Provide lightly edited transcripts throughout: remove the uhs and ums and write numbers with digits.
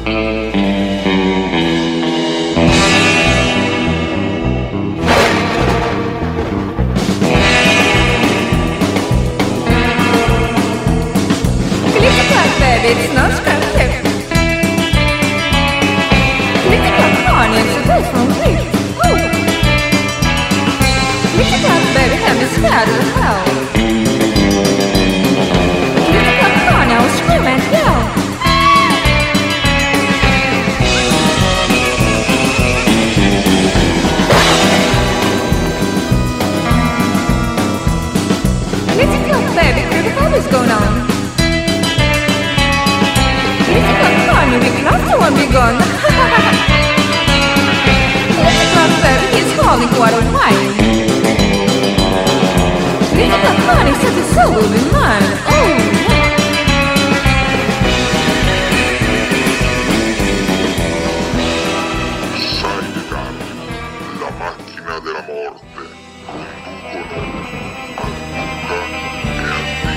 It's not scripted. Little honey, it's a taste from me. Oh, little baby, have me scared as hell. Little honey, I was screaming and yell. Little baby, critical is going on. We love to be gone. Little baby is calling quite a while. Little honey said the soul will be mine. Oh, Sidecar, la macchina della morte, conducono Anduca e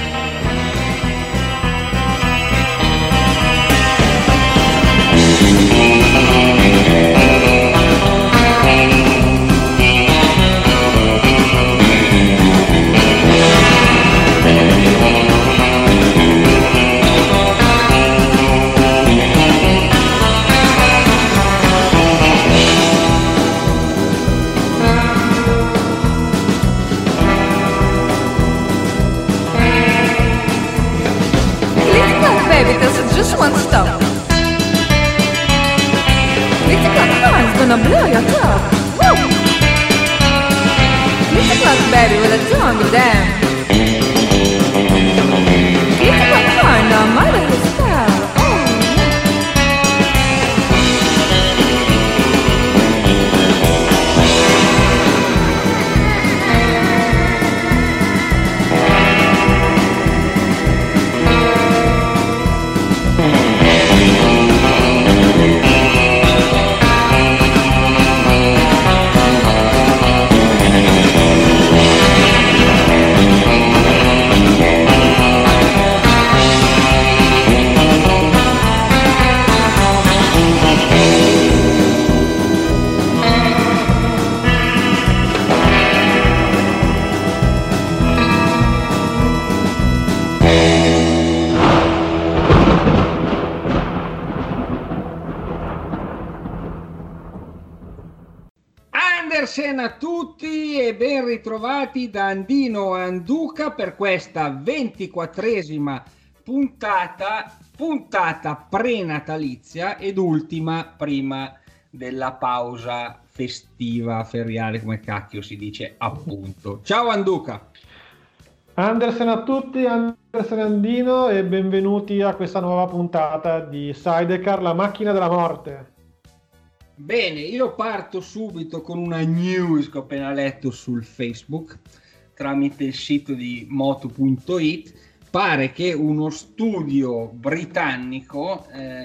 just one stop. Little honey's gonna blow your top. Woo! Little baby with a jungle dam. Little honey, no matter his style. Andersen a tutti e ben ritrovati da Andino Anduca per questa 24esima puntata prenatalizia ed ultima prima della pausa festiva, feriale, come cacchio si dice appunto. Ciao Anduca! Andersen a tutti, Andersen Andino e benvenuti a questa nuova puntata di Sidecar, la macchina della morte. Bene, io parto subito con una news che ho appena letto sul Facebook tramite il sito di moto.it. Pare che uno studio britannico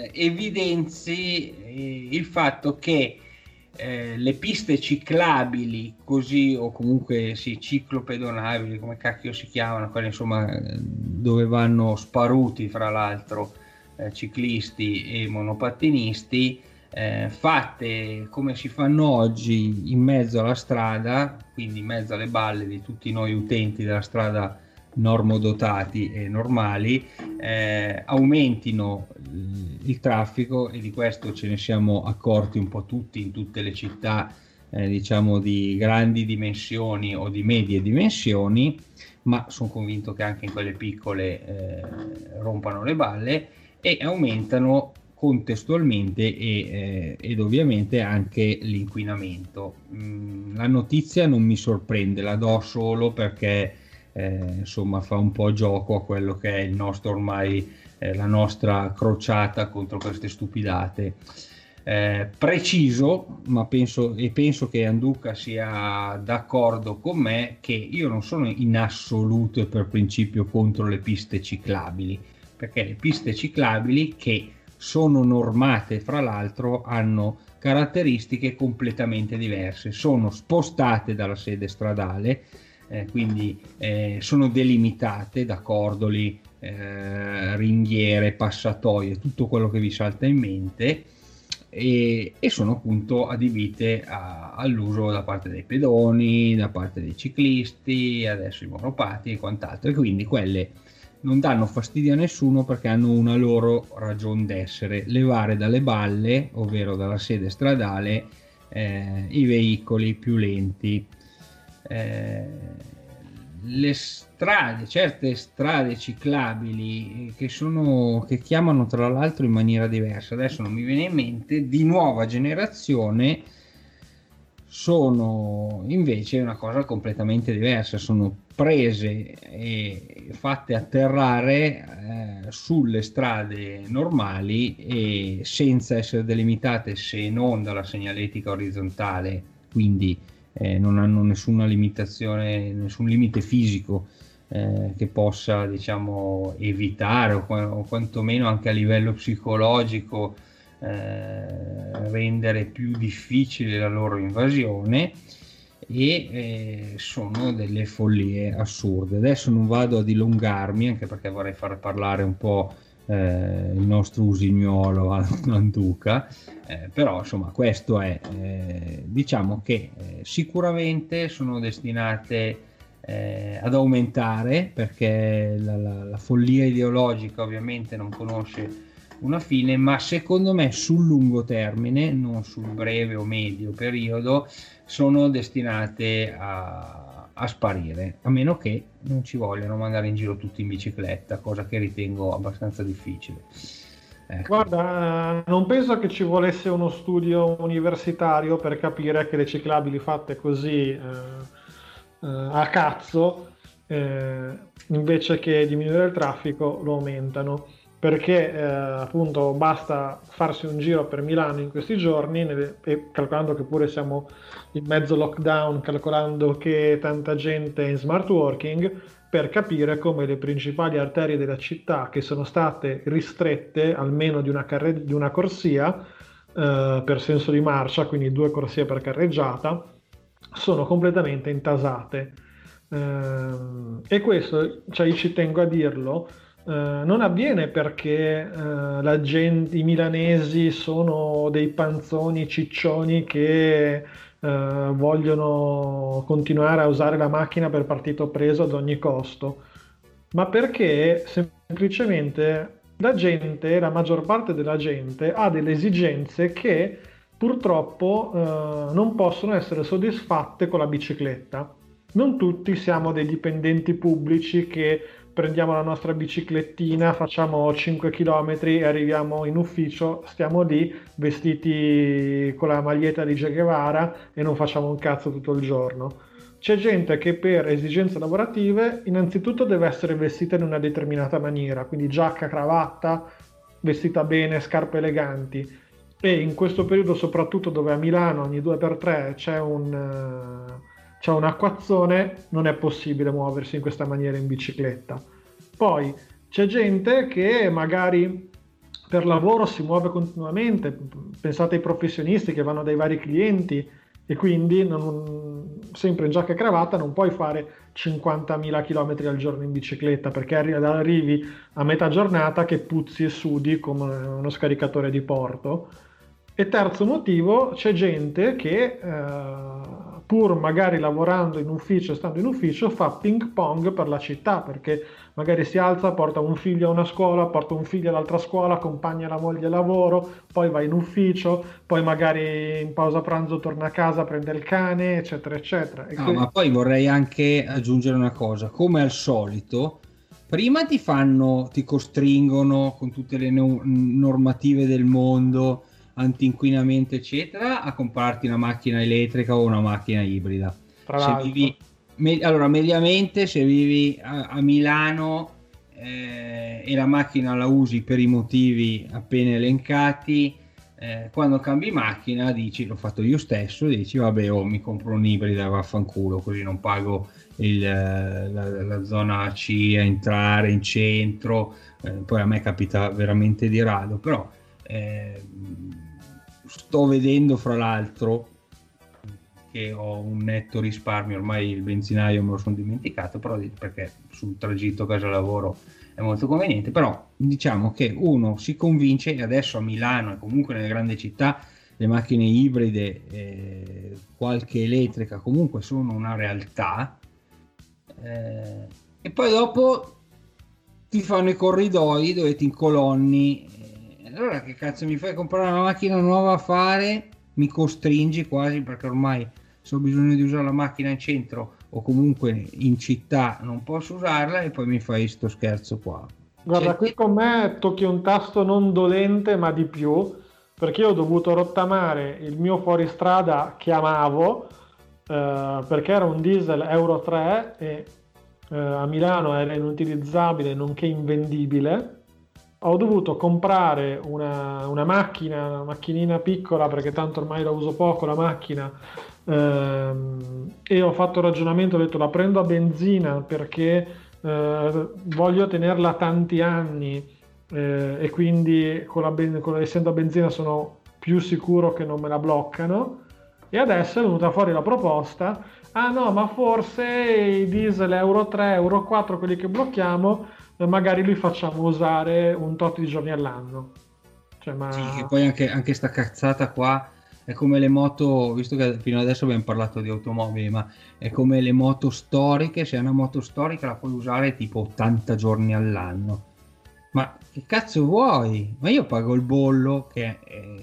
evidenzi il fatto che le piste ciclabili, così, o comunque sì, ciclopedonabili, come cacchio si chiamano, quelle insomma dove vanno sparuti fra l'altro ciclisti e monopattinisti, fatte come si fanno oggi in mezzo alla strada, quindi in mezzo alle balle di tutti noi utenti della strada normodotati e normali, aumentino il traffico, e di questo ce ne siamo accorti un po' tutti in tutte le città diciamo di grandi dimensioni o di medie dimensioni, ma sono convinto che anche in quelle piccole rompano le balle e aumentano contestualmente ed ovviamente anche l'inquinamento. La notizia non mi sorprende, la do solo perché insomma fa un po' gioco a quello che è il nostro ormai la nostra crociata contro queste stupidate. Preciso, ma penso che Anduca sia d'accordo con me, che io non sono in assoluto e per principio contro le piste ciclabili, perché le piste ciclabili, che sono normate fra l'altro, hanno caratteristiche completamente diverse, sono spostate dalla sede stradale, quindi sono delimitate da cordoli ringhiere, passatoie, tutto quello che vi salta in mente, e sono appunto adibite all'uso da parte dei pedoni, da parte dei ciclisti, adesso i monopattini e quant'altro, e quindi quelle non danno fastidio a nessuno perché hanno una loro ragion d'essere: levare dalle balle, ovvero dalla sede stradale, i veicoli più lenti. Le strade, certe strade ciclabili che chiamano tra l'altro in maniera diversa, adesso non mi viene in mente, di nuova generazione, sono invece una cosa completamente diversa, sono prese e fatte atterrare sulle strade normali e senza essere delimitate se non dalla segnaletica orizzontale, quindi non hanno nessuna limitazione, nessun limite fisico che possa, diciamo, evitare o quantomeno anche a livello psicologico rendere più difficile la loro invasione, e sono delle follie assurde. Adesso non vado a dilungarmi, anche perché vorrei far parlare un po' il nostro usignolo Anduca, però insomma questo è, diciamo che sicuramente sono destinate ad aumentare, perché la follia ideologica ovviamente non conosce una fine, ma secondo me sul lungo termine, non sul breve o medio periodo, sono destinate a sparire, a meno che non ci vogliano mandare in giro tutti in bicicletta, cosa che ritengo abbastanza difficile. Ecco. Guarda, non penso che ci volesse uno studio universitario per capire che le ciclabili fatte così a cazzo, invece che diminuire il traffico, lo aumentano. Perché appunto basta farsi un giro per Milano in questi giorni, e calcolando che pure siamo in mezzo lockdown, calcolando che tanta gente è in smart working, per capire come le principali arterie della città, che sono state ristrette almeno di una corsia per senso di marcia, quindi 2 corsie per carreggiata, sono completamente intasate. E questo, cioè, io ci tengo a dirlo, non avviene perché i milanesi sono dei panzoni ciccioni che vogliono continuare a usare la macchina per partito preso ad ogni costo, ma perché semplicemente la maggior parte della gente ha delle esigenze che purtroppo non possono essere soddisfatte con la bicicletta. Non tutti siamo dei dipendenti pubblici che prendiamo la nostra biciclettina, facciamo 5 km e arriviamo in ufficio, stiamo lì vestiti con la maglietta di Che Guevara e non facciamo un cazzo tutto il giorno. C'è gente che per esigenze lavorative innanzitutto deve essere vestita in una determinata maniera, quindi giacca, cravatta, vestita bene, scarpe eleganti, e in questo periodo, soprattutto dove a Milano ogni 2x3 c'è un acquazzone, non è possibile muoversi in questa maniera in bicicletta. Poi c'è gente che magari per lavoro si muove continuamente, pensate ai professionisti che vanno dai vari clienti, e quindi sempre in giacca e cravatta non puoi fare 50.000 km al giorno in bicicletta, perché arrivi a metà giornata che puzzi e sudi come uno scaricatore di porto. E terzo motivo, c'è gente che pur magari lavorando in ufficio, stando in ufficio, fa ping pong per la città, perché magari si alza, porta un figlio a una scuola, porta un figlio all'altra scuola, accompagna la moglie al lavoro, poi va in ufficio, poi magari in pausa pranzo torna a casa, prende il cane, eccetera eccetera. Ma poi vorrei anche aggiungere una cosa: come al solito, prima ti costringono con tutte le normative del mondo, anti-inquinamento eccetera, a comprarti una macchina elettrica o una macchina ibrida. Allora, mediamente, se vivi a Milano e la macchina la usi per i motivi appena elencati, quando cambi macchina dici: l'ho fatto io stesso, dici vabbè, mi compro un'ibrida, vaffanculo, così non pago la zona C a entrare in centro. Poi a me capita veramente di rado, però sto vedendo, fra l'altro, che ho un netto risparmio, ormai il benzinaio me lo sono dimenticato, però perché sul tragitto casa lavoro è molto conveniente, però diciamo che uno si convince, e adesso a Milano e comunque nelle grandi città le macchine ibride, qualche elettrica comunque sono una realtà, e poi dopo ti fanno i corridoi dove ti incolonni, allora che cazzo mi fai comprare una macchina nuova a fare? Mi costringi quasi, perché ormai se ho bisogno di usare la macchina in centro o comunque in città non posso usarla, e poi mi fai sto scherzo qua. Guarda, qui con me tocchi un tasto non dolente ma di più, perché io ho dovuto rottamare il mio fuoristrada che amavo, perché era un diesel Euro 3 e a Milano era inutilizzabile nonché invendibile. Ho dovuto comprare una macchinina piccola, perché tanto ormai la uso poco la macchina, e ho fatto il ragionamento, ho detto la prendo a benzina perché voglio tenerla tanti anni, e quindi essendo a benzina sono più sicuro che non me la bloccano. E adesso è venuta fuori la proposta: ah no, ma forse i diesel Euro 3, Euro 4, quelli che blocchiamo, magari li facciamo usare un tot di giorni all'anno. Cioè, ma... Sì, che poi anche sta cazzata qua è come le moto, visto che fino adesso abbiamo parlato di automobili, ma è come le moto storiche. Se è una moto storica la puoi usare tipo 80 giorni all'anno. Ma che cazzo vuoi? Ma io pago il bollo che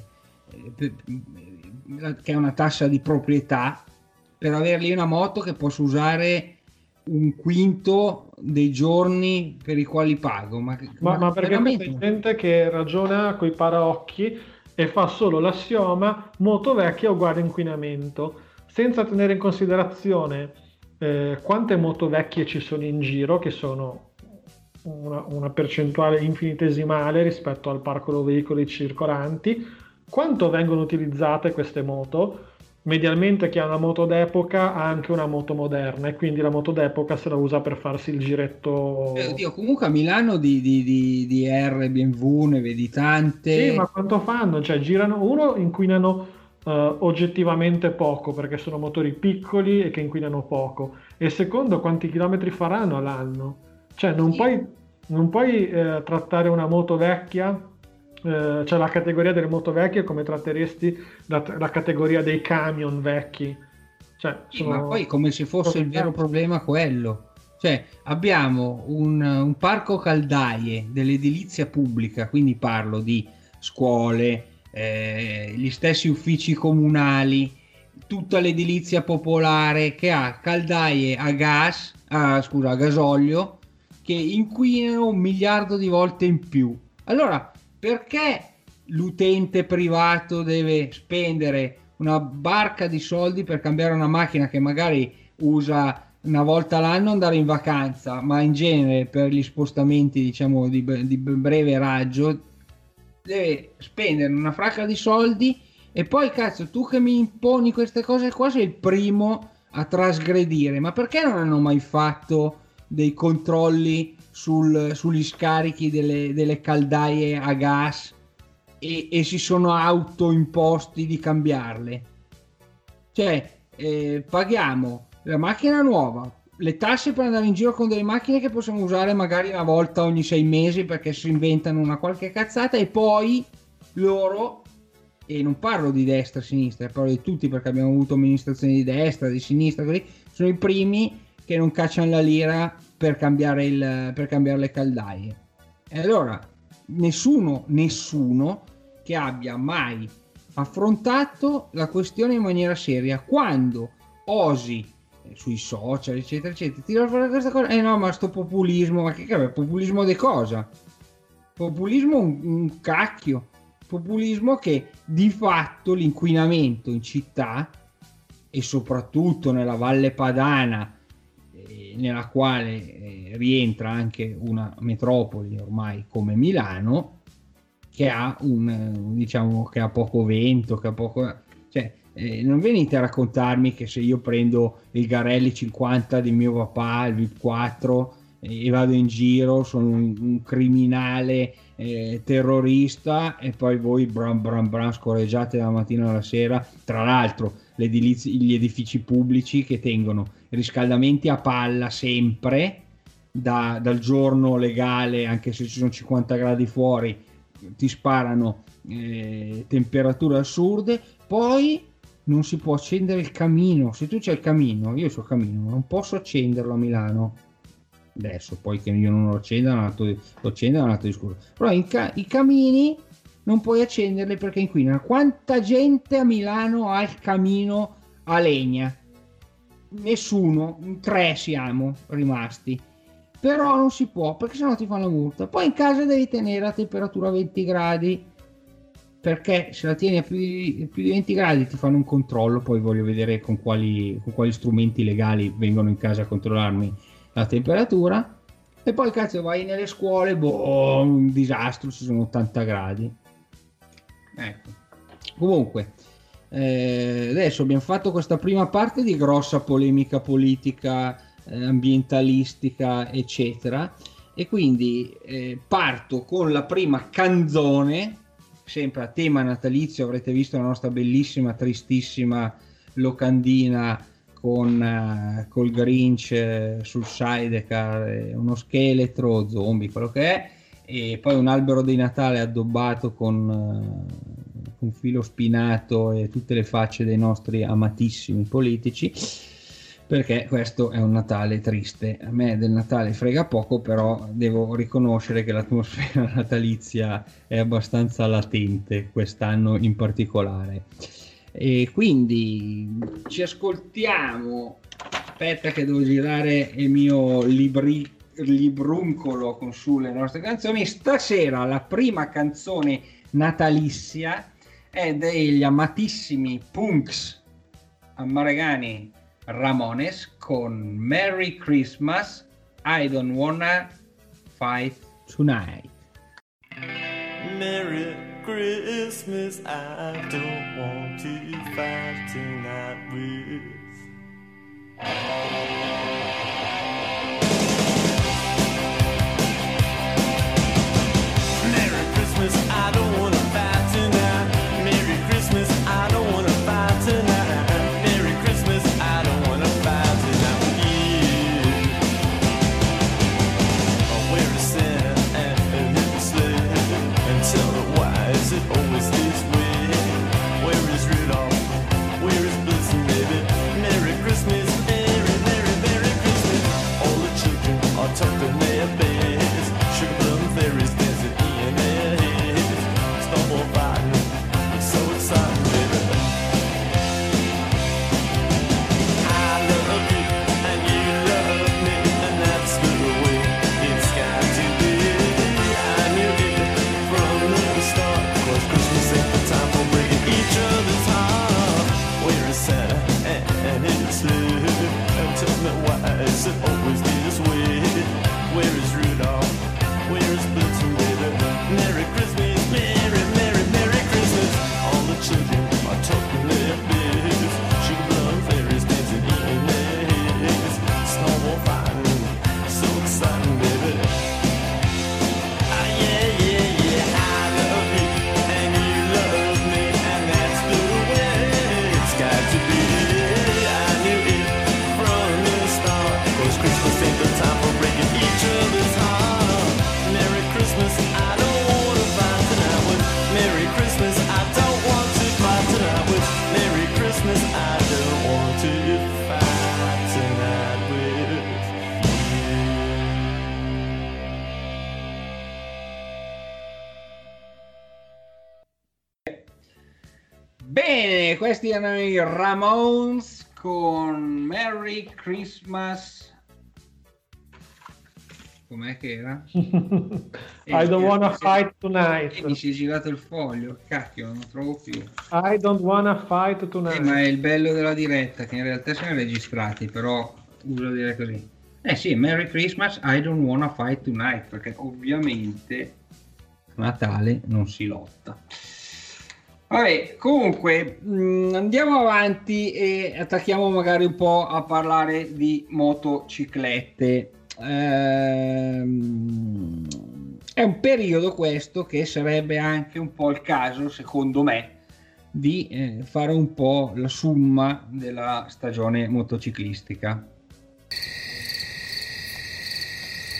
è una tassa di proprietà per averli una moto che posso usare un quinto dei giorni per i quali pago. Ma perché c'è gente che ragiona coi paraocchi e fa solo l'assioma moto vecchia uguale inquinamento, senza tenere in considerazione quante moto vecchie ci sono in giro, che sono una percentuale infinitesimale rispetto al parco veicoli circolanti, quanto vengono utilizzate queste moto. Medialmente chi ha una moto d'epoca ha anche una moto moderna, e quindi la moto d'epoca se la usa per farsi il giretto. Oddio, comunque a Milano di R, BMW ne vedi tante. Sì, ma quanto fanno? Cioè inquinano oggettivamente poco, perché sono motori piccoli e che inquinano poco, e secondo, quanti chilometri faranno all'anno? Cioè non puoi trattare una moto vecchia, cioè la categoria delle moto vecchie, come tratteresti la categoria dei camion vecchi. Cioè, sì, ma poi come se fosse il vero problema quello. Cioè abbiamo un parco caldaie dell'edilizia pubblica, quindi parlo di scuole, gli stessi uffici comunali, tutta l'edilizia popolare che ha caldaie a gasolio, che inquinano 1 miliardo di volte in più. Allora, perché l'utente privato deve spendere una barca di soldi per cambiare una macchina che magari usa una volta l'anno andare in vacanza, ma in genere per gli spostamenti, diciamo, di breve raggio deve spendere una fracca di soldi, e poi cazzo, tu che mi imponi queste cose qua sei il primo a trasgredire. Ma perché non hanno mai fatto dei controlli sugli scarichi delle caldaie a gas e si sono autoimposti di cambiarle? Cioè paghiamo la macchina nuova, le tasse per andare in giro con delle macchine che possiamo usare magari una volta ogni 6 mesi perché si inventano una qualche cazzata, e poi loro, e non parlo di destra e sinistra, parlo di tutti perché abbiamo avuto amministrazioni di destra, di sinistra, così, sono i primi che non cacciano la lira per cambiare le caldaie. E allora nessuno che abbia mai affrontato la questione in maniera seria, quando osi sui social eccetera eccetera tirare fuori questa cosa. No, ma sto populismo, ma che populismo di cosa? Populismo un cacchio. Populismo che di fatto l'inquinamento in città, e soprattutto nella Valle Padana, nella quale rientra anche una metropoli ormai come Milano, che ha diciamo che ha poco vento, che ha poco, cioè non venite a raccontarmi che se io prendo il Garelli 50 di mio papà, il VIP 4, e vado in giro sono un criminale terrorista, e poi voi bram scorreggiate dalla mattina alla sera. Tra l'altro gli edifici pubblici che tengono riscaldamenti a palla sempre, dal giorno legale, anche se ci sono 50 gradi fuori, ti sparano temperature assurde. Poi non si può accendere il camino. Se tu c'hai il camino, io c'ho il camino, non posso accenderlo a Milano. Adesso poi che io non lo accendo è un altro discorso. Però i camini non puoi accenderli perché inquinano. Quanta gente a Milano ha il camino a legna? Nessuno, 3 siamo rimasti. Però non si può, perché sennò ti fanno la multa. Poi in casa devi tenere a temperatura 20 gradi, perché se la tieni a più di 20 gradi ti fanno un controllo. Poi voglio vedere con quali strumenti legali vengono in casa a controllarmi la temperatura. E poi cazzo vai nelle scuole, un disastro, ci sono 80 gradi. Ecco. Comunque adesso abbiamo fatto questa prima parte di grossa polemica politica, ambientalistica, eccetera, e quindi parto con la prima canzone, sempre a tema natalizio. Avrete visto la nostra bellissima, tristissima locandina con col Grinch sul sidecar, uno scheletro zombie, quello che è, e poi un albero di Natale addobbato con un filo spinato e tutte le facce dei nostri amatissimi politici, perché questo è un Natale triste. A me del Natale frega poco, però devo riconoscere che l'atmosfera natalizia è abbastanza latente quest'anno in particolare. E quindi ci ascoltiamo. Aspetta che devo girare il mio libruncolo con sulle nostre canzoni. Stasera la prima canzone natalizia è degli amatissimi punks amaregani Ramones con Merry Christmas, I Don't Wanna Fight Tonight. Merry Christmas, I don't want to fight tonight with. Merry Christmas, I don't wanna fight tonight. Merry Christmas, I don't wanna fight tonight. Merry Christmas, I don't wanna fight tonight with you. Where is Santa and his sleigh? And tell me why is it always this way? Where is Rudolph? Where is Blitzen, baby? Merry Christmas, Merry, Merry, Merry Christmas. All the children are tucked in their beds. Sugar plum fairies dancing in their heads. Snowball fighting, it's so exciting, baby. I love you and you love me, and that's the way it's got to be. I knew it from the start, 'cause Christmas ain't the time for breaking each other's heart. Where is Santa and his sleigh? And tell me why is it always this way? Where is Rudolph? Where is Blitzen, baby? Merry Christmas, Merry, Merry, Merry Christmas. All the children are talking their beds. Sugar plum fairies dancing in their heads. Snowball fighting, so exciting, baby. Ah, yeah, yeah, yeah. I love you and you love me, and that's the way it's got to be. I knew it from the start, 'cause Christmas ain't the time for breaking each other's heart. Merry Christmas, I don't want to fight tonight with. Merry Christmas, I don't want to fight tonight with. Merry Christmas, I don't want to fight tonight with. Bene, questi erano i Ramones con Merry Christmas. Com'è che era? I don't wanna fight tonight. Mi si è girato il foglio, cacchio, non lo trovo più. I don't wanna fight tonight. Ma è il bello della diretta, che in realtà siamo registrati, però uso dire così. Sì, Merry Christmas, I don't wanna fight tonight, perché ovviamente a Natale non si lotta. Vabbè, comunque andiamo avanti e attacchiamo magari un po' a parlare di motociclette. È un periodo questo che sarebbe anche un po' il caso, secondo me, di fare un po' la summa della stagione motociclistica.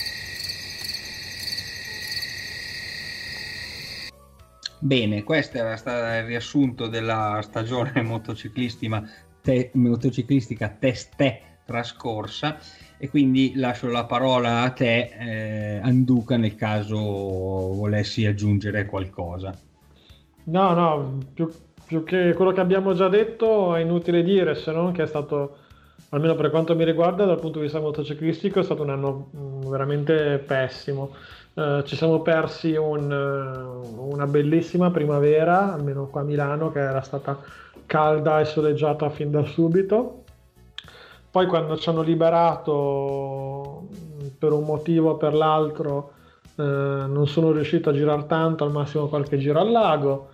Bene, questo era stato il riassunto della stagione motociclistica testè trascorsa, e quindi lascio la parola a te, Anduca, nel caso volessi aggiungere qualcosa. No, più che quello che abbiamo già detto è inutile dire, se non che è stato, almeno per quanto mi riguarda, dal punto di vista motociclistico, è stato un anno veramente pessimo. Ci siamo persi una bellissima primavera, almeno qua a Milano, che era stata calda e soleggiata fin da subito. Poi quando ci hanno liberato per un motivo o per l'altro, non sono riuscito a girare tanto, al massimo qualche giro al lago.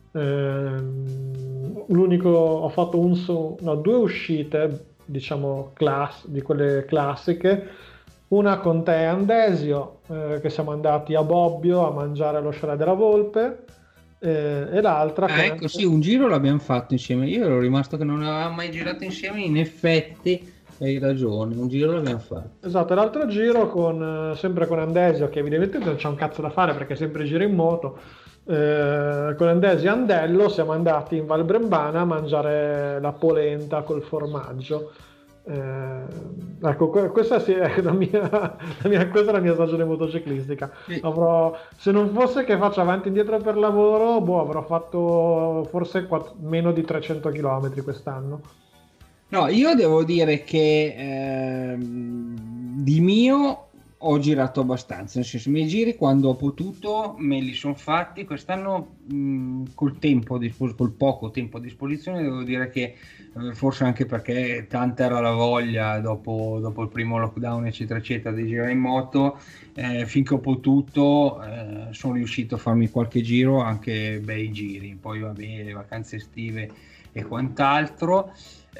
Ho fatto due uscite, diciamo, di quelle classiche, una con te, Andesio, che siamo andati a Bobbio a mangiare allo chalet della Volpe, e l'altra Ecco, sì, un giro l'abbiamo fatto insieme. Io ero rimasto che non avevamo mai girato insieme, in effetti hai ragione, un giro l'abbiamo fatto. Esatto, l'altro giro sempre con Andesio, che evidentemente non c'è un cazzo da fare perché sempre gira in moto. Con Andesio e Andello siamo andati in Val Brembana a mangiare la polenta col formaggio. Ecco, questa sì è questa è la mia stagione motociclistica. Sì. Se non fosse che faccio avanti e indietro per lavoro, avrò fatto forse meno di 300 km quest'anno. No, io devo dire che di mio ho girato abbastanza, nel senso, i miei giri quando ho potuto me li sono fatti. Quest'anno col poco tempo a disposizione, devo dire che forse anche perché tanta era la voglia dopo il primo lockdown eccetera eccetera di girare in moto, finché ho potuto sono riuscito a farmi qualche giro, anche bei giri. Poi vabbè, le vacanze estive e quant'altro.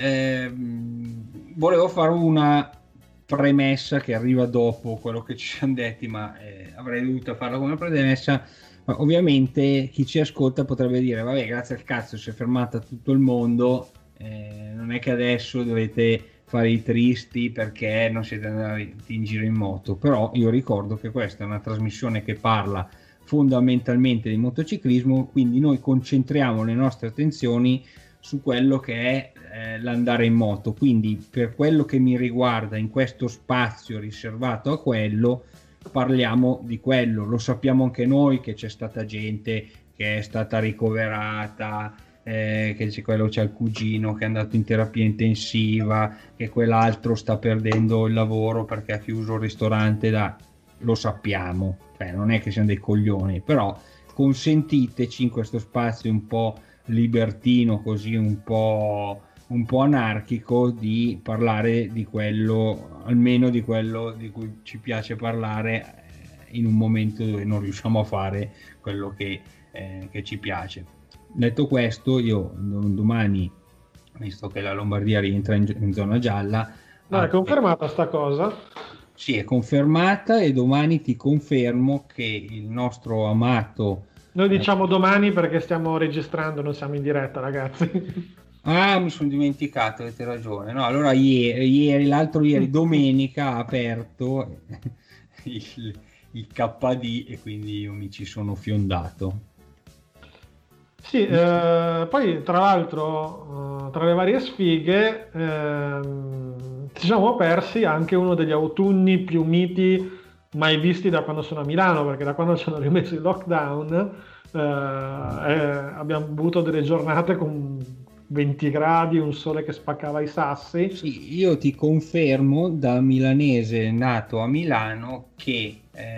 Volevo fare una premessa che arriva dopo quello che ci siamo detti, ma avrei dovuto farla come premessa. Ovviamente chi ci ascolta potrebbe dire vabbè, grazie al cazzo si è fermata tutto il mondo, non è che adesso dovete fare i tristi perché non siete andati in giro in moto. Però io ricordo che questa è una trasmissione che parla fondamentalmente di motociclismo, quindi noi concentriamo le nostre attenzioni su quello che è l'andare in moto. Quindi per quello che mi riguarda, in questo spazio riservato a quello, parliamo di quello. Lo sappiamo anche noi che c'è stata gente che è stata ricoverata, che c'è il cugino che è andato in terapia intensiva, che quell'altro sta perdendo il lavoro perché ha chiuso il ristorante. Lo sappiamo, cioè non è che siamo dei coglioni, però consentiteci in questo spazio un po' libertino, così un po' anarchico, di parlare di quello, almeno di quello di cui ci piace parlare, in un momento dove non riusciamo a fare quello che ci piace. Detto questo, io domani, visto che la Lombardia rientra in zona gialla, è confermata sta cosa? Sì, è confermata, e domani ti confermo che il nostro amato... Noi diciamo domani perché stiamo registrando, non siamo in diretta, ragazzi. Ah, mi sono dimenticato, avete ragione. No, allora l'altro ieri, domenica, ha aperto il KD, e quindi io mi ci sono fiondato. Sì, poi tra l'altro, tra le varie sfighe, ci siamo persi anche uno degli autunni più miti mai visti da quando sono a Milano, perché da quando ci hanno rimesso il lockdown abbiamo avuto delle giornate con 20 gradi, un sole che spaccava i sassi. Sì, io ti confermo, da milanese nato a Milano, che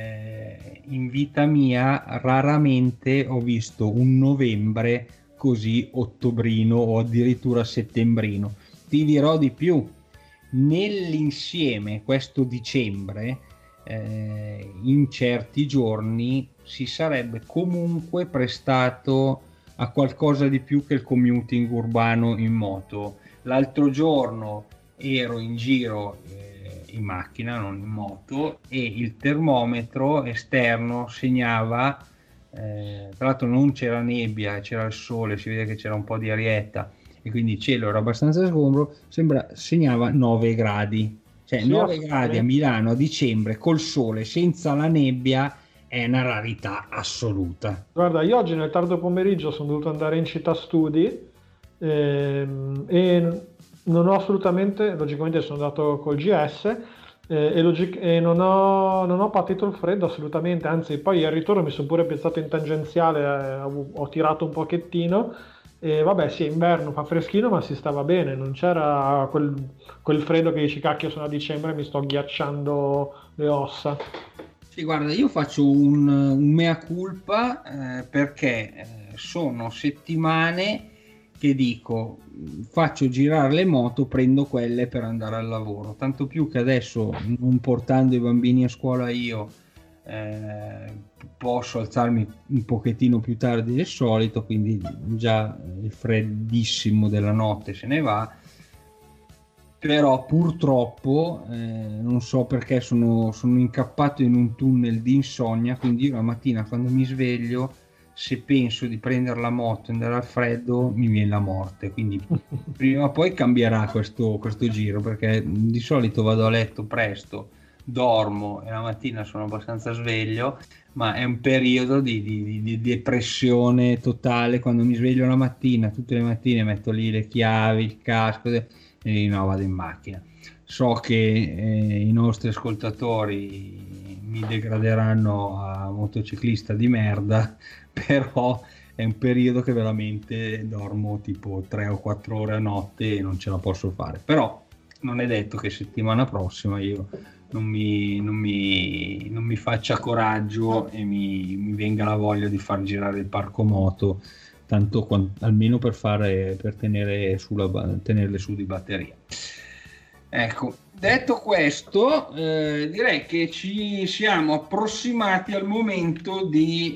in vita mia raramente ho visto un novembre così ottobrino o addirittura settembrino. Ti dirò di più, nell'insieme questo dicembre, in certi giorni si sarebbe comunque prestato a qualcosa di più che il commuting urbano in moto. L'altro giorno ero in giro in macchina, non in moto, e il termometro esterno segnava, tra l'altro non c'era nebbia, c'era il sole, si vede che c'era un po' di arietta e quindi il cielo era abbastanza sgombro, segnava 9 gradi. Cioè, sì, 9 gradi a Milano a dicembre col sole, senza la nebbia, è una rarità assoluta. Guarda, io oggi nel tardo pomeriggio sono dovuto andare in città studi e non ho assolutamente, logicamente sono andato col GS e non ho patito il freddo assolutamente, anzi poi al ritorno mi sono pure piazzato in tangenziale, ho tirato un pochettino e vabbè sì, inverno fa freschino ma si stava bene, non c'era quel freddo che dici cacchio sono a dicembre e mi sto ghiacciando le ossa. Sì, guarda, io faccio un mea culpa perché sono settimane che dico faccio girare le moto, prendo quelle per andare al lavoro, tanto più che adesso non portando i bambini a scuola io posso alzarmi un pochettino più tardi del solito, quindi già il freddissimo della notte se ne va. Però purtroppo non so perché sono incappato in un tunnel di insonnia, quindi io la mattina quando mi sveglio, se penso di prendere la moto e andare al freddo, mi viene la morte, quindi prima o poi cambierà questo giro, perché di solito vado a letto presto, dormo e la mattina sono abbastanza sveglio, ma è un periodo di depressione totale. Quando mi sveglio la mattina, tutte le mattine metto lì le chiavi, il casco e no, vado in macchina. So che i nostri ascoltatori mi degraderanno a motociclista di merda, però è un periodo che veramente dormo tipo 3 o 4 ore a notte e non ce la posso fare. Però non è detto che settimana prossima io non mi faccia coraggio e mi venga la voglia di far girare il parco moto, tanto almeno per tenerle su di batteria. Ecco, detto questo, direi che ci siamo approssimati al momento di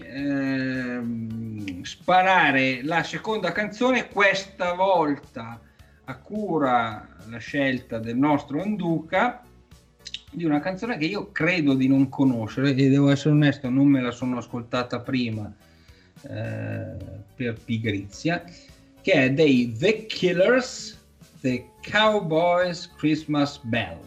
sparare la seconda canzone, questa volta a cura la scelta del nostro Anduca, di una canzone che io credo di non conoscere e devo essere onesto, non me la sono ascoltata prima per pigrizia, che è dei The Killers, The Cowboys Christmas Bell.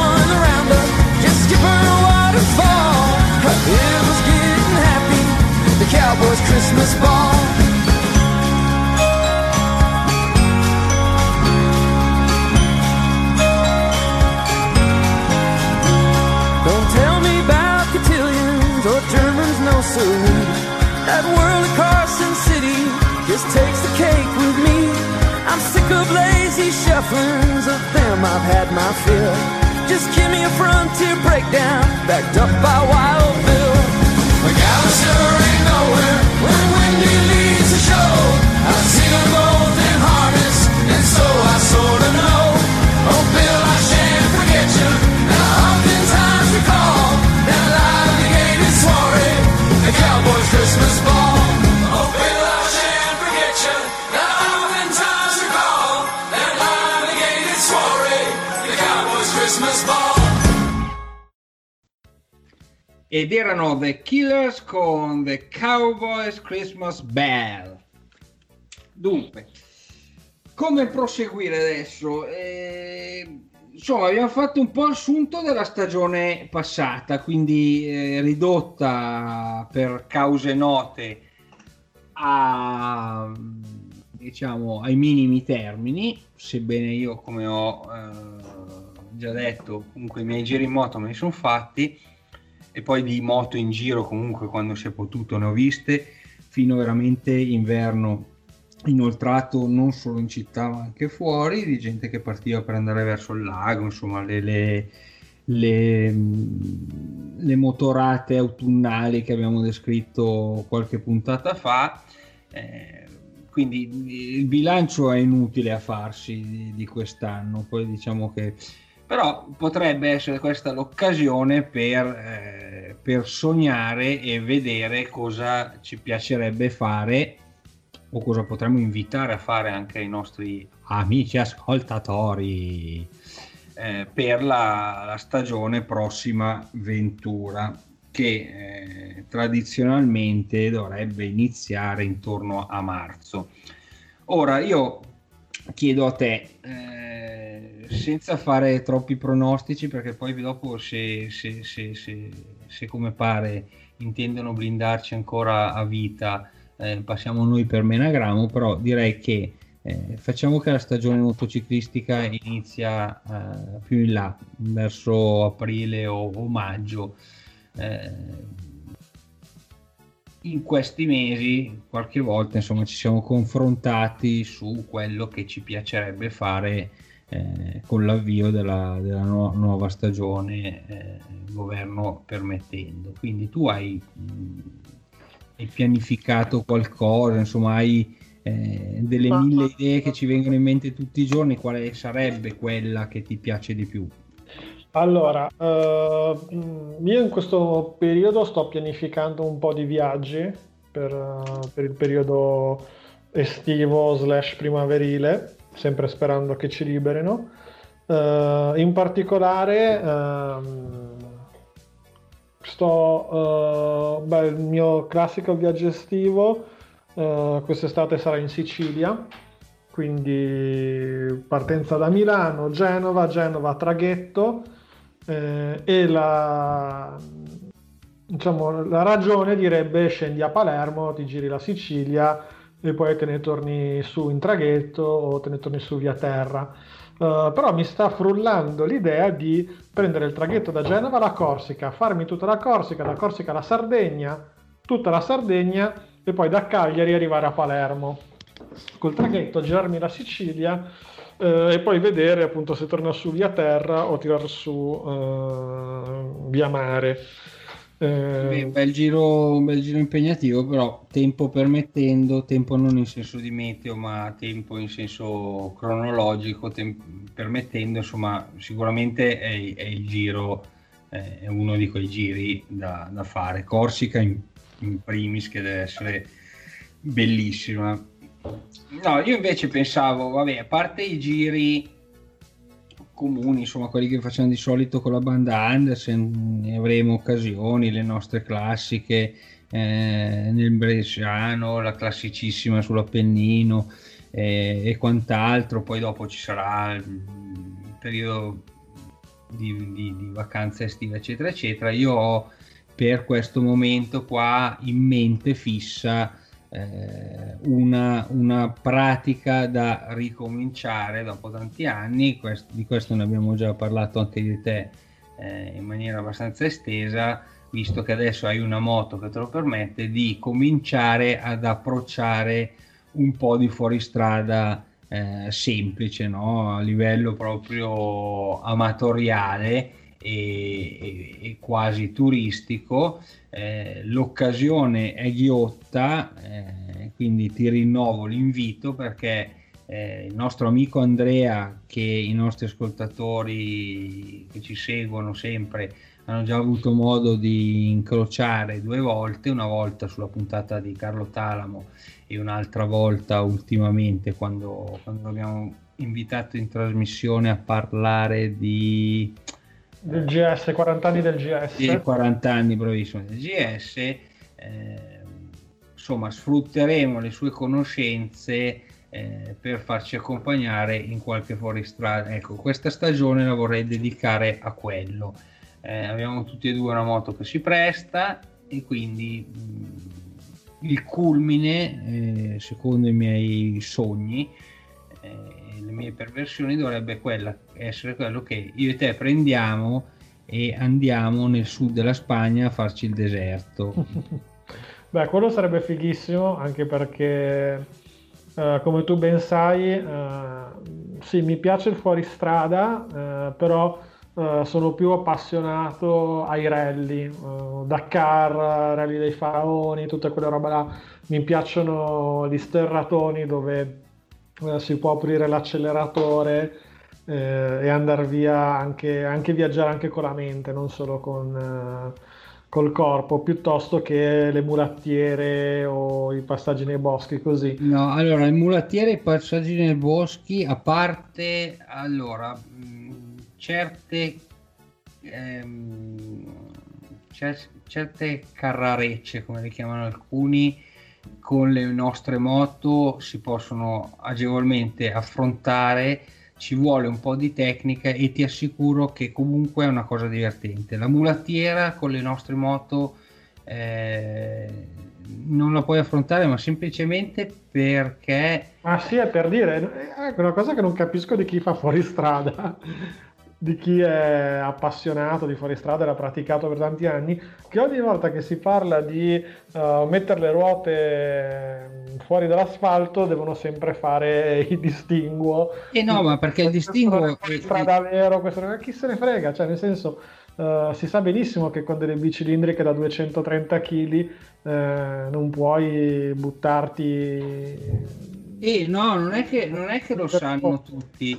It was getting happy. gasoline. That world of Carson City just takes the cake with me. I'm sick of lazy shufflings, of them I've had my fill. Just give me a frontier breakdown, backed up by Wild Bill. McAllister ain't nowhere when Wendy leads the show. I've seen them both in harness, and so I sorta know. Oh, Bill, I shan't forget you, and I oftentimes recall that live-gated soiree, the Cowboys' Christmas ball. Oh, Bill, I shan't forget you, and I oftentimes recall that live-gated soiree, the Cowboys' Christmas ball. Ed erano The Killers con The Cowboys Christmas Bell. Dunque, come proseguire adesso? Insomma, abbiamo fatto un po' il sunto della stagione passata, quindi ridotta per cause note a, diciamo, ai minimi termini, sebbene io, come ho già detto, comunque i miei giri in moto me li sono fatti, e poi di moto in giro comunque quando si è potuto ne ho viste, fino veramente inverno inoltrato non solo in città ma anche fuori, di gente che partiva per andare verso il lago, insomma le motorate autunnali che abbiamo descritto qualche puntata fa, quindi il bilancio è inutile a farsi di quest'anno, poi diciamo che però potrebbe essere questa l'occasione per sognare e vedere cosa ci piacerebbe fare o cosa potremmo invitare a fare anche ai nostri amici ascoltatori per la stagione prossima ventura, che tradizionalmente dovrebbe iniziare intorno a marzo. Ora io chiedo a te, senza fare troppi pronostici, perché poi dopo se come pare intendono blindarci ancora a vita, passiamo noi per Menagramo, però direi che facciamo che la stagione motociclistica inizia più in là, verso aprile o maggio. In questi mesi qualche volta insomma ci siamo confrontati su quello che ci piacerebbe fare con l'avvio della nuova stagione, governo permettendo. Quindi tu hai pianificato qualcosa, insomma hai delle mille idee che ci vengono in mente tutti i giorni, quale sarebbe quella che ti piace di più? Allora, io in questo periodo sto pianificando un po' di viaggi per il periodo estivo / primaverile, sempre sperando che ci liberino. In particolare il mio classico viaggio estivo quest'estate sarà in Sicilia, quindi partenza da Milano, Genova, traghetto, e la ragione direbbe scendi a Palermo, ti giri la Sicilia e poi te ne torni su in traghetto o te ne torni su via terra. Però mi sta frullando l'idea di prendere il traghetto da Genova alla Corsica, farmi tutta la Corsica, da Corsica alla Sardegna, tutta la Sardegna e poi da Cagliari arrivare a Palermo col traghetto, girarmi la Sicilia e poi vedere appunto se torna su via terra o tirar su via mare. Un bel giro impegnativo, però tempo permettendo, tempo non in senso di meteo ma tempo in senso cronologico, permettendo, insomma sicuramente è il giro, è uno di quei giri da fare. Corsica in primis, che deve essere bellissima. No, io invece pensavo, vabbè, a parte i giri comuni, insomma quelli che facciamo di solito con la banda Andersen, ne avremo occasioni, le nostre classiche nel Bresciano, la classicissima sull'Appennino e quant'altro. Poi dopo ci sarà il periodo di vacanze estive eccetera eccetera. Io ho per questo momento qua in mente fissa una pratica da ricominciare dopo tanti anni. Di questo ne abbiamo già parlato anche di te in maniera abbastanza estesa, visto che adesso hai una moto che te lo permette, di cominciare ad approcciare un po' di fuoristrada semplice, no? A livello proprio amatoriale e quasi turistico. L'occasione è ghiotta, quindi ti rinnovo l'invito, perché il nostro amico Andrea, che i nostri ascoltatori che ci seguono sempre hanno già avuto modo di incrociare 2 volte, una volta sulla puntata di Carlo Talamo e un'altra volta ultimamente quando l'abbiamo invitato in trasmissione a parlare del GS, 40 anni del GS. Di 40 anni, bravissimo, del GS. Insomma, sfrutteremo le sue conoscenze per farci accompagnare in qualche fuoristrada. Ecco, questa stagione la vorrei dedicare a quello. Abbiamo tutti e due una moto che si presta, e quindi il culmine, secondo i miei sogni, le mie perversioni, dovrebbe essere quello che io e te prendiamo e andiamo nel sud della Spagna a farci il deserto. Beh, quello sarebbe fighissimo, anche perché come tu ben sai, sì, mi piace il fuoristrada, però sono più appassionato ai rally, Dakar, rally dei faraoni, tutte quelle robe là. Mi piacciono gli sterratoni dove si può aprire l'acceleratore e andare via, anche viaggiare anche con la mente, non solo col corpo, piuttosto che le mulattiere o i passaggi nei boschi, così. No, allora, le mulattiere e i passaggi nei boschi, a parte, allora, certe carrarecce, come le chiamano alcuni, con le nostre moto si possono agevolmente affrontare. Ci vuole un po' di tecnica e ti assicuro che comunque è una cosa divertente. La mulattiera con le nostre moto non la puoi affrontare, ma semplicemente perché... Ah sì, è per dire, è una cosa che non capisco di chi fa fuoristrada, di chi è appassionato di fuoristrada e l'ha praticato per tanti anni, che ogni volta che si parla di mettere le ruote fuori dall'asfalto devono sempre fare il distinguo. E no, ma perché il distinguo... Strada vero, chi se ne frega, cioè nel senso... si sa benissimo che con delle bicilindriche da 230 kg non puoi buttarti. No, non è che lo sanno tutti,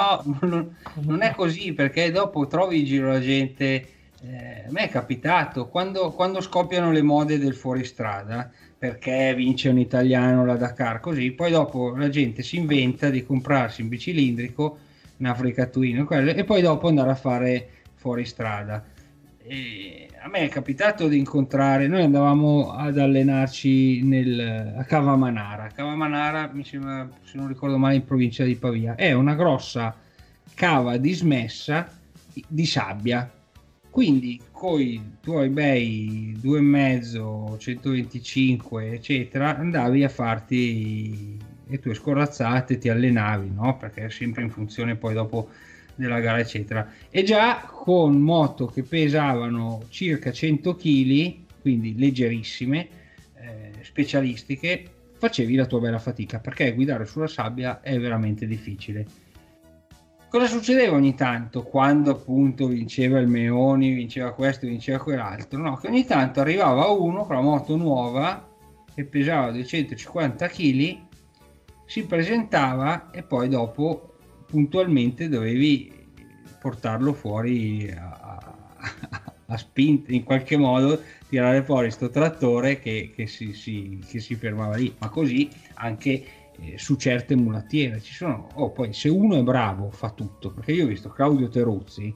non è così, perché dopo trovi in giro la gente. A me è capitato quando scoppiano le mode del fuoristrada, perché vince un italiano la Dakar, così poi dopo la gente si inventa di comprarsi un bicilindrico, un Africa Twin, e poi dopo andare a fare fuoristrada. E a me è capitato di incontrare, noi andavamo ad allenarci a Cavamanara. Cavamanara, mi sembra, se non ricordo male, in provincia di Pavia. È una grossa cava dismessa di sabbia, quindi coi tuoi bei 2,5, 125 eccetera, andavi a farti le tue scorazzate, ti allenavi, no? Perché è sempre in funzione poi dopo della gara eccetera, e già con moto che pesavano circa 100 kg, quindi leggerissime, specialistiche, facevi la tua bella fatica, perché guidare sulla sabbia è veramente difficile. Cosa succedeva ogni tanto quando appunto vinceva il Meoni, vinceva questo, vinceva quell'altro? No, che ogni tanto arrivava uno con la moto nuova che pesava 250 kg, si presentava e poi dopo puntualmente dovevi portarlo fuori a spinta, in qualche modo tirare fuori sto trattore che si fermava lì. Ma così anche su certe mulattiere ci sono, poi se uno è bravo fa tutto, perché io ho visto Claudio Teruzzi,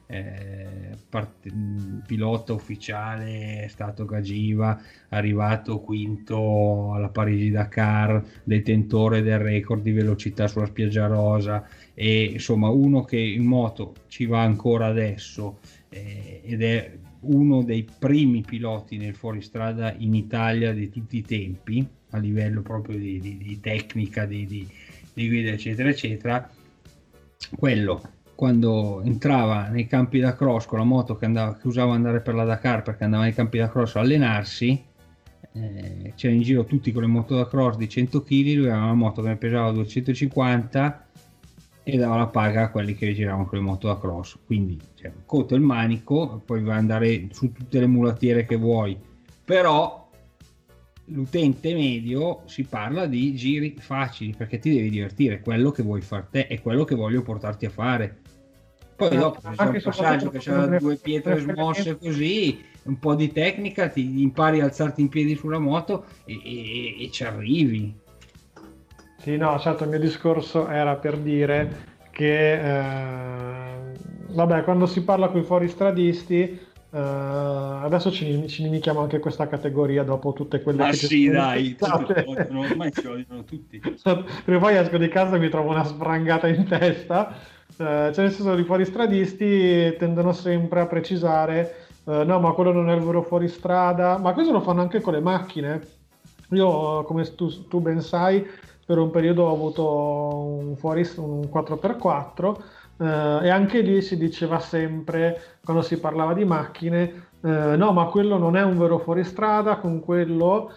pilota ufficiale, è stato Gagiva, arrivato quinto alla Parigi-Dakar, detentore del record di velocità sulla spiaggia rosa, e insomma uno che in moto ci va ancora adesso, ed è uno dei primi piloti nel fuoristrada in Italia di tutti i tempi, a livello proprio di tecnica, di guida eccetera eccetera. Quello quando entrava nei campi da cross con la moto che usava andare per la Dakar, perché andava nei campi da cross a allenarsi, c'era in giro tutti con le moto da cross di 100 kg, lui aveva una moto che ne pesava 250 e dava la paga a quelli che giravano con le moto da cross. Quindi cioè, coto il manico, poi vai ad andare su tutte le mulattiere che vuoi, però l'utente medio si parla di giri facili, perché ti devi divertire, quello che vuoi far te è quello che voglio portarti a fare. Poi dopo c'è un passaggio che c'ha due pietre smosse così, un po' di tecnica, ti impari a alzarti in piedi sulla moto e ci arrivi. Sì, no, certo, il mio discorso era per dire che, vabbè, quando si parla con i fuoristradisti, adesso ci inichiamo anche questa categoria dopo tutte quelle Ma che sì, dai, ormai ci odiano tutti. Perché poi esco di casa e mi trovo una sprangata in testa. Cioè, nel senso, i fuoristradisti tendono sempre a precisare no, ma quello non è il vero fuoristrada, ma questo lo fanno anche con le macchine. Io, come tu ben sai, per un periodo ho avuto un 4x4 e anche lì si diceva sempre, quando si parlava di macchine, no, ma quello non è un vero fuoristrada, con quello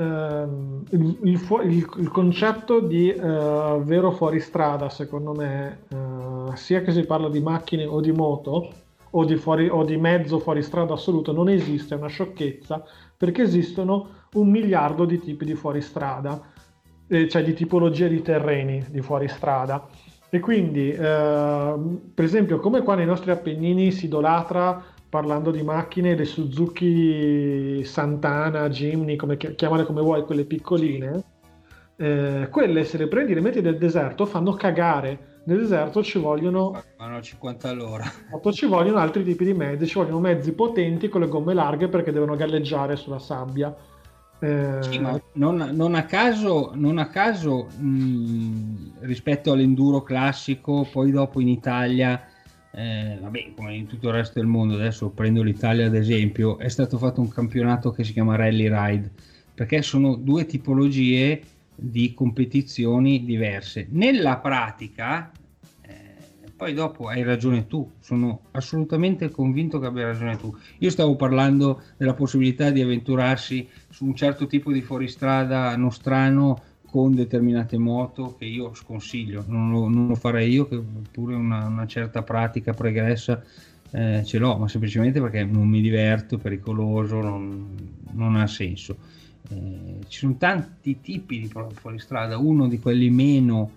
il concetto di vero fuoristrada, secondo me, sia che si parla di macchine o di moto o di mezzo fuoristrada assoluto, non esiste, è una sciocchezza, perché esistono 1 miliardo di tipi di fuoristrada, cioè di tipologie di terreni di fuoristrada. E quindi, per esempio, come qua nei nostri Appennini si idolatra, parlando di macchine, le Suzuki Santana, Jimny, chiamale come vuoi, quelle piccoline, quelle se le prendi e le metti nel deserto fanno cagare. Nel deserto ci vogliono 50 all'ora. Ci vogliono altri tipi di mezzi, ci vogliono mezzi potenti con le gomme larghe perché devono galleggiare sulla sabbia. Sì, ma non a caso rispetto all'enduro classico, poi dopo in Italia, vabbè, come in tutto il resto del mondo, adesso prendo l'Italia ad esempio, è stato fatto un campionato che si chiama Rally Ride, perché sono due tipologie di competizioni diverse. Nella pratica, poi dopo hai ragione tu, sono assolutamente convinto che abbia ragione tu. Io stavo parlando della possibilità di avventurarsi su un certo tipo di fuoristrada nostrano con determinate moto che io sconsiglio, non lo farei io, che pure una certa pratica pregressa ce l'ho, ma semplicemente perché non mi diverto, è pericoloso, non ha senso. Ci sono tanti tipi di fuoristrada, uno di quelli meno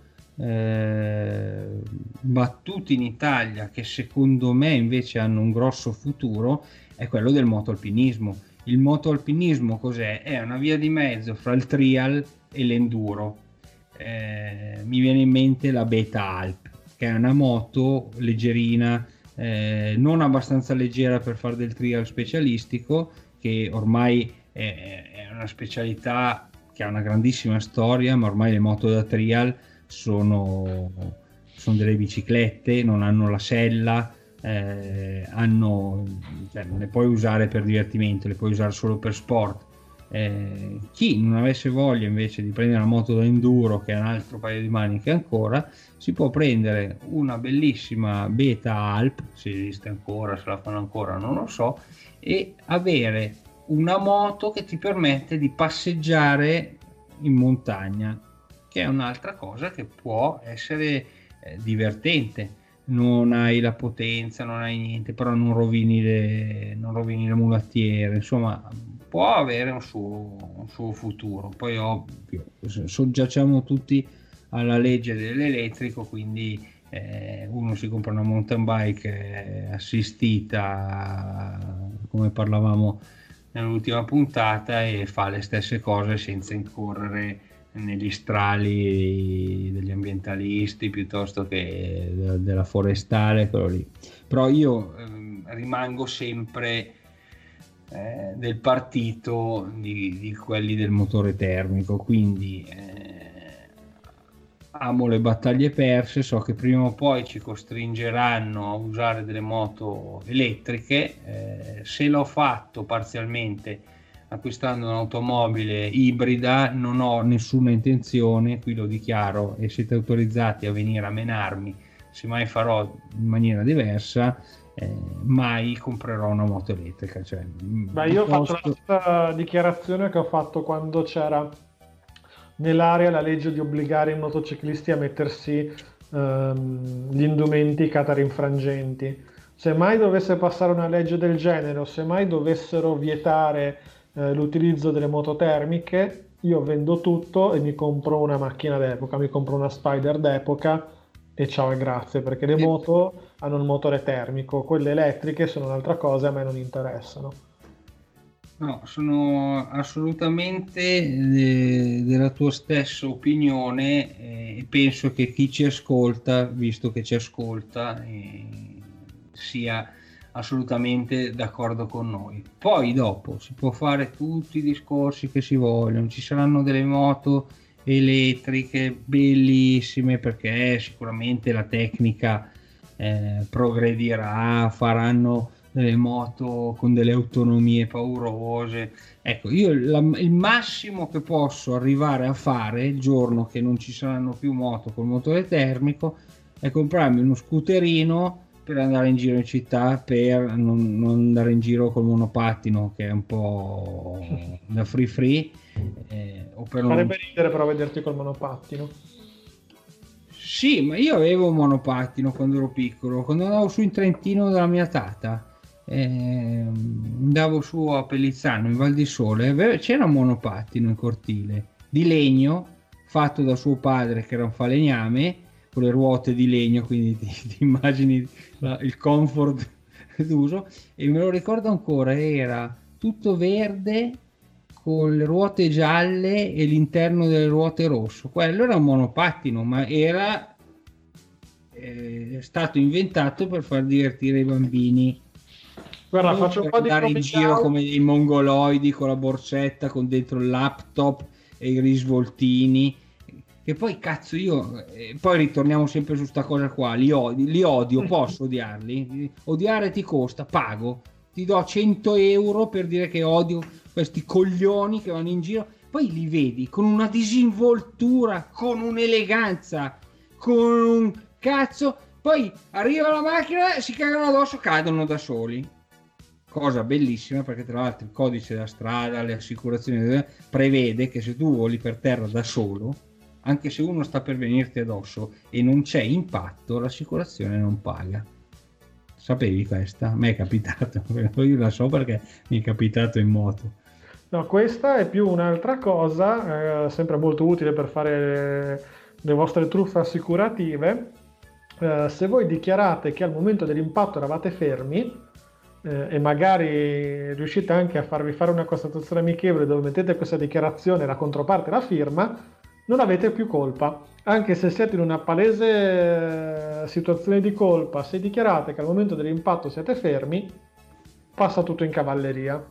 battuti in Italia, che secondo me invece hanno un grosso futuro, è quello del motoalpinismo. Il motoalpinismo cos'è? È una via di mezzo fra il trial e l'enduro. Mi viene in mente la Beta Alp, che è una moto leggerina, non abbastanza leggera per fare del trial specialistico, che ormai è una specialità che ha una grandissima storia, ma ormai le moto da trial sono delle biciclette, non hanno la sella, cioè non le puoi usare per divertimento, le puoi usare solo per sport. Chi non avesse voglia invece di prendere una moto da enduro, che è un altro paio di maniche ancora, si può prendere una bellissima Beta Alp, se esiste ancora, se la fanno ancora non lo so, e avere una moto che ti permette di passeggiare in montagna, che è un'altra cosa che può essere divertente. Non hai la potenza, non hai niente, però non rovini le mulattiere, insomma può avere un suo futuro. Poi ovvio, soggiacciamo tutti alla legge dell'elettrico, quindi uno si compra una mountain bike assistita, come parlavamo nell'ultima puntata, e fa le stesse cose senza incorrere negli strali degli ambientalisti piuttosto che della forestale, quello lì. Però io rimango sempre del partito di quelli del motore termico, quindi amo le battaglie perse, so che prima o poi ci costringeranno a usare delle moto elettriche. Se l'ho fatto parzialmente acquistando un'automobile ibrida, non ho nessuna intenzione, qui lo dichiaro, e siete autorizzati a venire a menarmi se mai farò in maniera diversa, mai comprerò una moto elettrica. Cioè, Beh, io ho fatto la stessa dichiarazione che ho fatto quando c'era nell'area la legge di obbligare i motociclisti a mettersi gli indumenti catarinfrangenti. Se mai dovesse passare una legge del genere, o se mai dovessero vietare l'utilizzo delle moto termiche, io vendo tutto e mi compro una macchina d'epoca, mi compro una Spider d'epoca e ciao e grazie, perché le moto hanno il motore termico, quelle elettriche sono un'altra cosa e a me non interessano. No, sono assolutamente della tua stessa opinione, e penso che chi ci ascolta, visto che ci ascolta, sia assolutamente d'accordo con noi. Poi dopo si può fare tutti i discorsi che si vogliono, ci saranno delle moto elettriche bellissime perché sicuramente la tecnica progredirà, faranno delle moto con delle autonomie paurose. Ecco, io il massimo che posso arrivare a fare il giorno che non ci saranno più moto col motore termico è comprarmi uno scooterino per andare in giro in città, per non andare in giro col monopattino, che è un po' da free o per farebbe ridere però vederti col monopattino. Sì, ma io avevo un monopattino quando ero piccolo, quando andavo su in Trentino dalla mia tata, andavo su a Pellizzano in Val di Sole, c'era un monopattino in cortile di legno fatto da suo padre, che era un falegname, con le ruote di legno, quindi ti immagini il comfort d'uso, e me lo ricordo ancora, era tutto verde con le ruote gialle e l'interno delle ruote rosso. Quello era un monopattino, ma era stato inventato per far divertire i bambini. Guarda, faccio un po' di andare in giro come dei mongoloidi con la borsetta con dentro il laptop e i risvoltini. Che poi cazzo io poi ritorniamo sempre su sta cosa qua, li odio, posso odiarli? Odiare ti costa, pago, ti do 100 euro per dire che odio questi coglioni che vanno in giro, poi li vedi con una disinvoltura, con un'eleganza, con un cazzo, poi arriva la macchina, si cagano addosso, cadono da soli. Cosa bellissima, perché tra l'altro il codice della strada, le assicurazioni prevede che se tu voli per terra da solo, anche se uno sta per venirti addosso e non c'è impatto, l'assicurazione non paga. Sapevi questa? A me è capitato, io la so perché mi è capitato in moto. No, questa è più un'altra cosa, sempre molto utile per fare le vostre truffe assicurative. Se voi dichiarate che al momento dell'impatto eravate fermi e magari riuscite anche a farvi fare una constatazione amichevole dove mettete questa dichiarazione e la controparte la firma, non avete più colpa. Anche se siete in una palese situazione di colpa, se dichiarate che al momento dell'impatto siete fermi, passa tutto in cavalleria.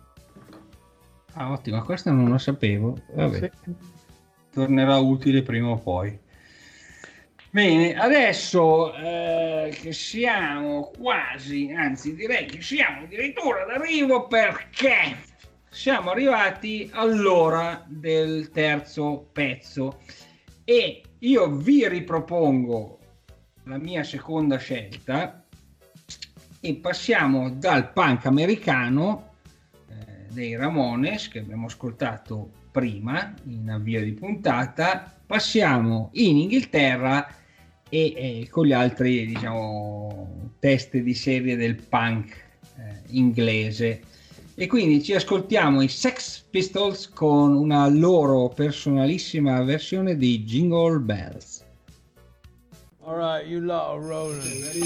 Ah, ottimo, questa non lo sapevo. Vabbè, Sì. tornerà utile prima o poi. Bene, adesso che siamo quasi, anzi direi che siamo addirittura d'arrivo, perché siamo arrivati all'ora del terzo pezzo e io vi ripropongo la mia seconda scelta e passiamo dal punk americano dei Ramones, che abbiamo ascoltato prima in avvio di puntata, passiamo in Inghilterra e con gli altri, diciamo, teste di serie del punk inglese, e quindi ci ascoltiamo i Sex Pistols con una loro personalissima versione di Jingle Bells. All right, you lot are rolling. Ready?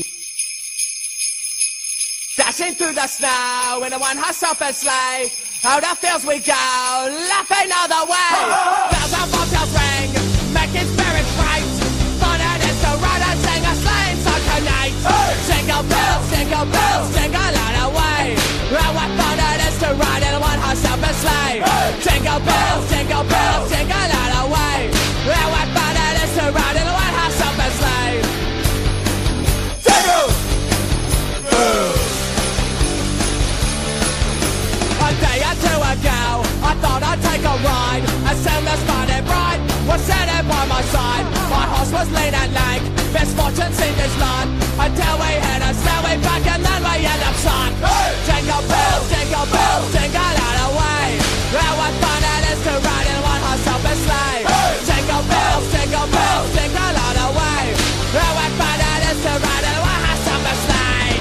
Dashing through the snow in a one-horse open sleigh. Oh, the fields we go, laughing all the way. Bells on bobtails ring, making spirits bright. Fun it is to ride and sing a sleighing song tonight. Jingle bells, jingle all the way. Oh, what fun it is to ride in a one-horse open sleigh. Jingle bells, jingle all the way. Oh, what fun it is to ride in a one-horse open sleigh. Jingle! A day or two ago, I thought I'd take a ride. As soon as spotted bright was sitting by my side. My horse was lean and lame. bike. Misfortune seemed as long until we hit a stairway back and then we end up stuck. Jingle bells, jingle all the way. And what fun it is to ride in one horse open sleigh. Jingle bells, jingle all the way. And what fun it is to ride in one horse open sleigh.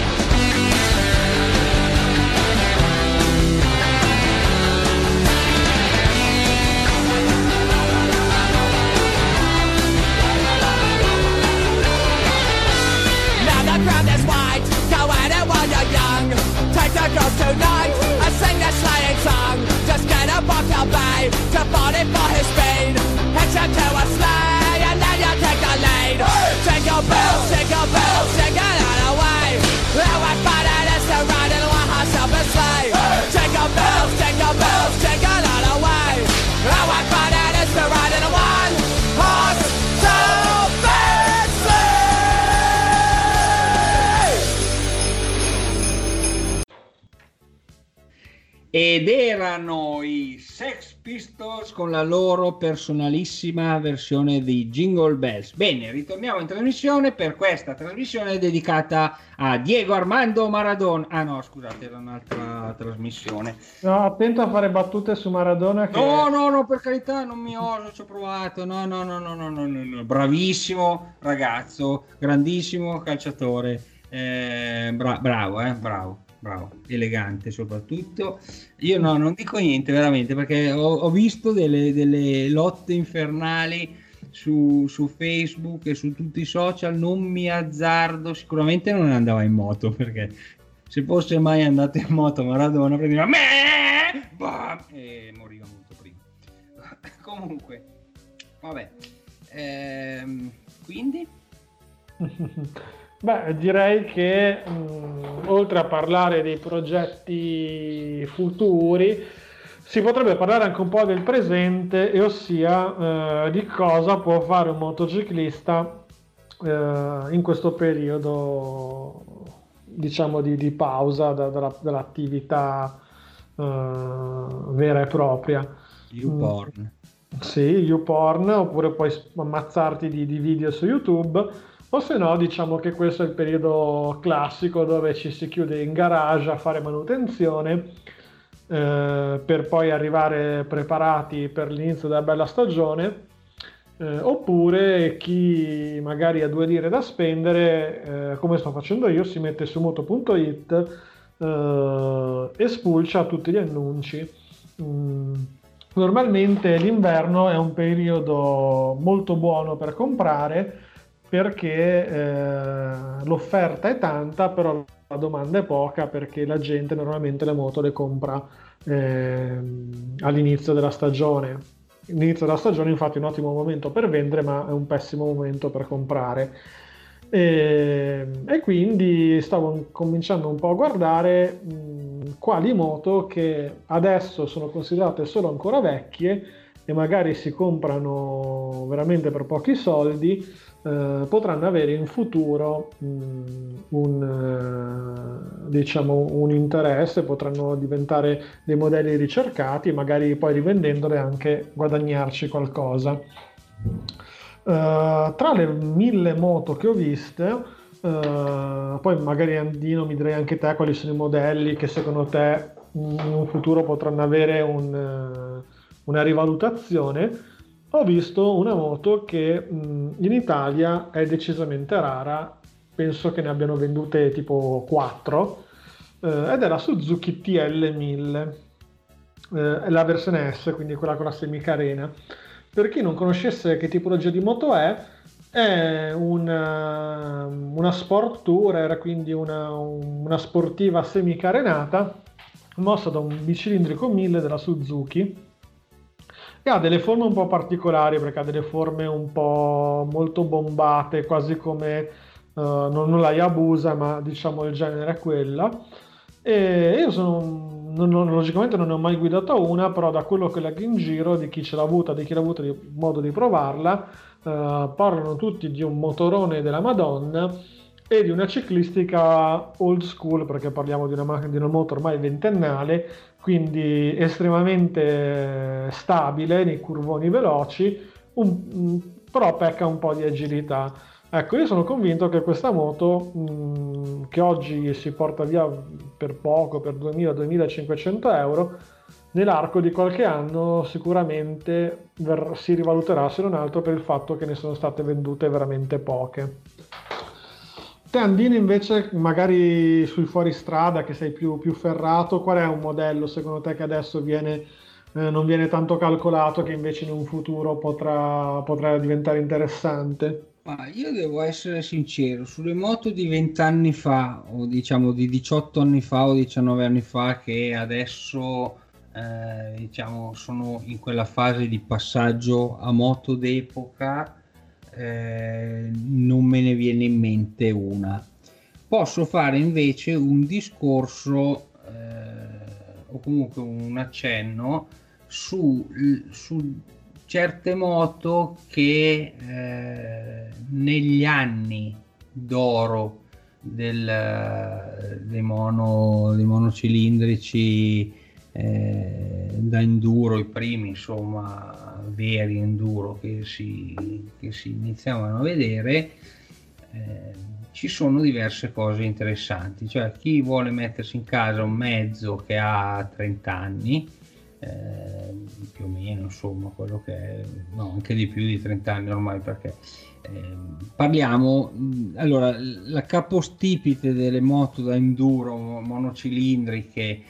Now the ground is white, go at it while you're young. Take the girls tonight and sing this sleighing song. Just get a buckle bay to body for his speed. Hitch him to a sleigh and then you take the lead. Jingle bells, jingle all the way. And what fun it is to ride in one horse open sleigh. Jingle bells, jingle all the way. And what fun it is to ride in one horse open sleigh. Ed erano i Sex Pistols con la loro personalissima versione di Jingle Bells. Bene, ritorniamo in trasmissione per questa trasmissione dedicata a Diego Armando Maradona. Ah no, scusate, era un'altra trasmissione. No, attento a fare battute su Maradona. Che... No, per carità, non mi oso, ci ho provato. No. Bravissimo ragazzo, grandissimo calciatore. Bravo, elegante soprattutto. Io no, non dico niente veramente perché ho visto delle lotte infernali su Facebook e su tutti i social. Non mi azzardo, sicuramente non andava in moto, perché se fosse mai andato in moto Maradona prendeva e moriva molto prima. Comunque vabbè, quindi beh, direi che oltre a parlare dei progetti futuri, si potrebbe parlare anche un po' del presente, e ossia di cosa può fare un motociclista in questo periodo, diciamo, di pausa dall'attività vera e propria. YouPorn. Sì, YouPorn, oppure puoi ammazzarti di video su YouTube. O se no, diciamo che questo è il periodo classico dove ci si chiude in garage a fare manutenzione per poi arrivare preparati per l'inizio della bella stagione, oppure chi magari ha 2 lire da spendere, come sto facendo io, si mette su moto.it e spulcia tutti gli annunci. Normalmente l'inverno è un periodo molto buono per comprare, perché l'offerta è tanta, però la domanda è poca, perché la gente normalmente le moto le compra all'inizio della stagione. L'inizio della stagione infatti è un ottimo momento per vendere, ma è un pessimo momento per comprare. E quindi stavo cominciando un po' a guardare quali moto che adesso sono considerate solo ancora vecchie e magari si comprano veramente per pochi soldi, potranno avere in futuro un interesse, potranno diventare dei modelli ricercati e magari poi rivendendole anche guadagnarci qualcosa. Tra le 1000 moto che ho viste, poi magari Andino mi direi anche te quali sono i modelli che secondo te in un futuro potranno avere una rivalutazione. Ho visto una moto che in Italia è decisamente rara, penso che ne abbiano vendute tipo 4, ed è la Suzuki TL1000, è la versione S, quindi quella con la semicarena. Per chi non conoscesse che tipologia di moto è una Sport Tourer, quindi una sportiva semicarenata mossa da un bicilindrico 1000 della Suzuki, che ha delle forme un po' particolari, perché ha delle forme un po' molto bombate, quasi come non la Hayabusa, ma diciamo il genere è quella. E io logicamente non ne ho mai guidata una, però da quello che leggo in giro di chi ce l'ha avuta, di chi l'ha avuto modo di provarla, parlano tutti di un motorone della Madonna e di una ciclistica old school, perché parliamo di una moto ormai ventennale, quindi estremamente stabile nei curvoni veloci, però pecca un po' di agilità. Ecco, io sono convinto che questa moto, che oggi si porta via per poco, per 2.000-2.500 euro, nell'arco di qualche anno sicuramente si rivaluterà, se non altro per il fatto che ne sono state vendute veramente poche. Te Andino invece, magari sui fuoristrada che sei più ferrato, qual è un modello secondo te che adesso non viene tanto calcolato, che invece in un futuro potrà diventare interessante? Ma io devo essere sincero, sulle moto di 20 anni fa, o diciamo di 18 anni fa o 19 anni fa, che adesso diciamo sono in quella fase di passaggio a moto d'epoca, non me ne viene in mente una. Posso fare invece un discorso o comunque un accenno su certe moto che negli anni d'oro dei monocilindrici da enduro, i primi insomma veri enduro che si iniziavano a vedere, ci sono diverse cose interessanti. Cioè, chi vuole mettersi in casa un mezzo che ha 30 anni, più o meno, insomma, quello che è, no, anche di più di 30 anni ormai, perché parliamo, allora, la capostipite delle moto da enduro monocilindriche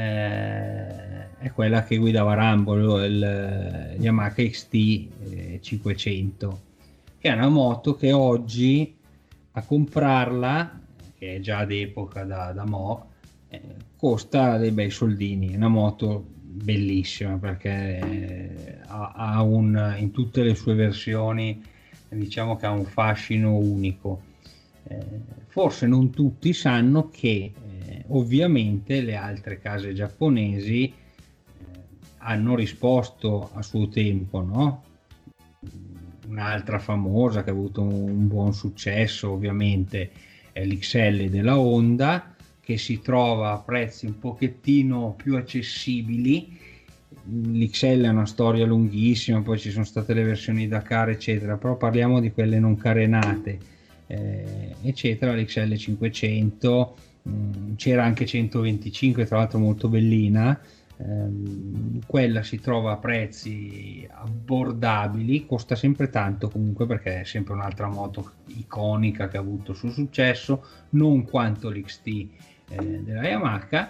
è quella che guidava Rambo, il Yamaha XT 500, che è una moto che oggi a comprarla, che è già d'epoca da mo', costa dei bei soldini. È una moto bellissima perché in tutte le sue versioni, diciamo che ha un fascino unico. Forse non tutti sanno che ovviamente le altre case giapponesi hanno risposto a suo tempo, no? Un'altra famosa che ha avuto un buon successo ovviamente è l'XL della Honda, che si trova a prezzi un pochettino più accessibili. L'XL è una storia lunghissima, poi ci sono state le versioni Dakar eccetera, però parliamo di quelle non carenate eccetera. L'XL 500, c'era anche 125, tra l'altro molto bellina. Quella si trova a prezzi abbordabili, costa sempre tanto comunque perché è sempre un'altra moto iconica che ha avuto il suo successo, non quanto l'XT della Yamaha.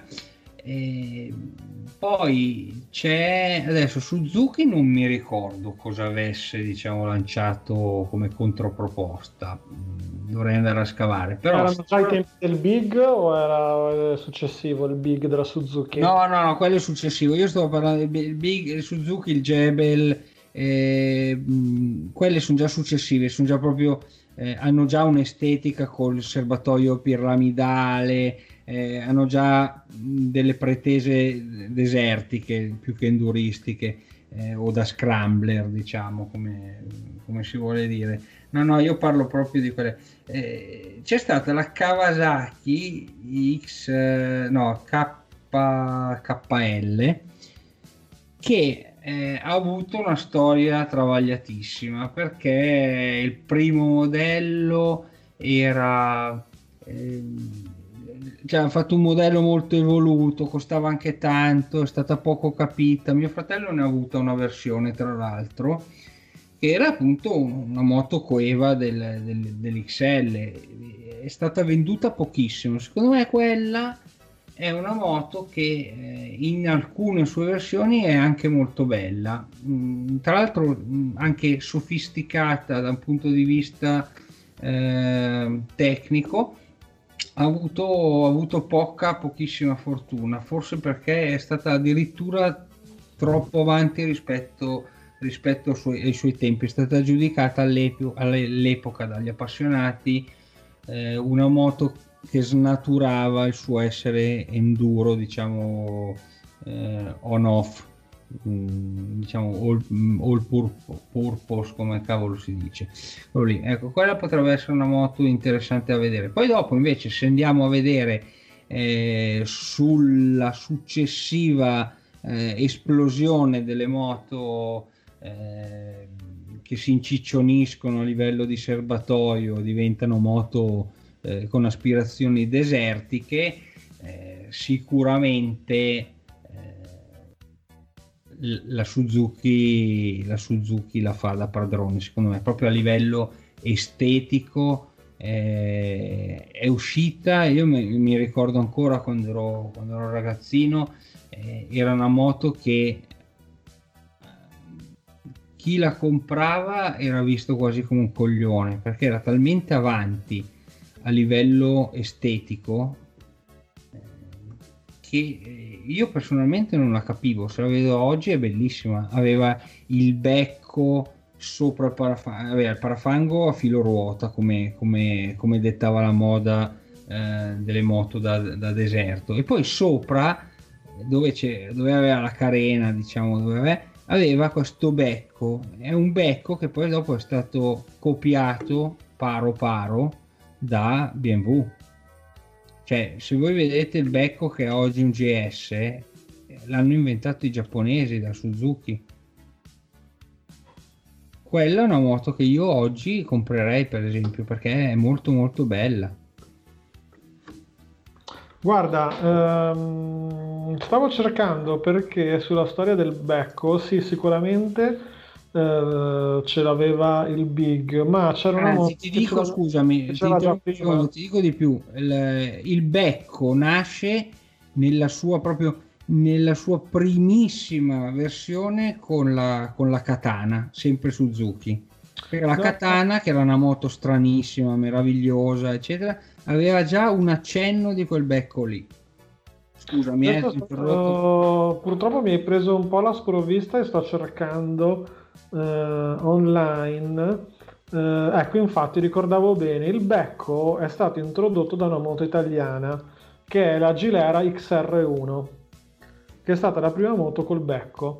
Poi c'è adesso Suzuki, non mi ricordo cosa avesse, diciamo, lanciato come controproposta, dovrei andare a scavare, però Erano già i tempi del Big o era successivo il Big della Suzuki? no, quello è successivo. Io stavo parlando del Big, il Suzuki, il Jebel, quelle sono già successive, sono già proprio hanno già un'estetica col serbatoio piramidale, hanno già delle pretese desertiche più che enduristiche, o da scrambler, diciamo, come si vuole dire. No, io parlo proprio di quelle. C'è stata la Kawasaki KL, che ha avuto una storia travagliatissima, perché il primo modello era cioè, hanno fatto un modello molto evoluto, costava anche tanto, è stata poco capita. Mio fratello ne ha avuta una versione, tra l'altro, che era appunto una moto coeva dell'XL, è stata venduta pochissimo. Secondo me quella è una moto che in alcune sue versioni è anche molto bella, tra l'altro anche sofisticata da un punto di vista tecnico. Ha avuto pochissima fortuna, forse perché è stata addirittura troppo avanti rispetto ai suoi tempi. È stata giudicata all'epoca dagli appassionati una moto che snaturava il suo essere enduro, diciamo on-off, diciamo all purpose, come cavolo si dice. Lì. Ecco, quella potrebbe essere una moto interessante da vedere. Poi dopo invece, se andiamo a vedere sulla successiva esplosione delle moto che si inciccioniscono a livello di serbatoio, diventano moto con aspirazioni desertiche, sicuramente la Suzuki la fa da padrone, secondo me, proprio a livello estetico. È uscita, io mi ricordo ancora quando ero ragazzino, era una moto che chi la comprava era visto quasi come un coglione, perché era talmente avanti a livello estetico che io personalmente non la capivo. Se la vedo oggi è bellissima, aveva il becco sopra il parafango, aveva il parafango a filo ruota come dettava la moda delle moto da deserto, e poi sopra dove aveva la carena, diciamo, aveva questo becco. È un becco che poi dopo è stato copiato paro da BMW. Cioè, se voi vedete il becco che ha oggi un GS, l'hanno inventato i giapponesi, da Suzuki. Quella è una moto che io oggi comprerei, per esempio, perché è molto molto bella. Guarda, stavo cercando, perché sulla storia del becco, sì, sicuramente ce l'aveva il Big, ma c'era una Anzi, moto ti dico, scusami, che c'era già ti prima. dico di più. Il becco nasce nella sua primissima versione con la Katana, sempre Suzuki. Perché la No, Katana, che era una moto stranissima, meravigliosa, eccetera, aveva già un accenno di quel becco lì. Scusami, adesso interrotto. purtroppo mi hai preso un po' la sprovvista e sto cercando online. Ecco, infatti ricordavo bene, il becco è stato introdotto da una moto italiana che è la Gilera XR1, che è stata la prima moto col becco,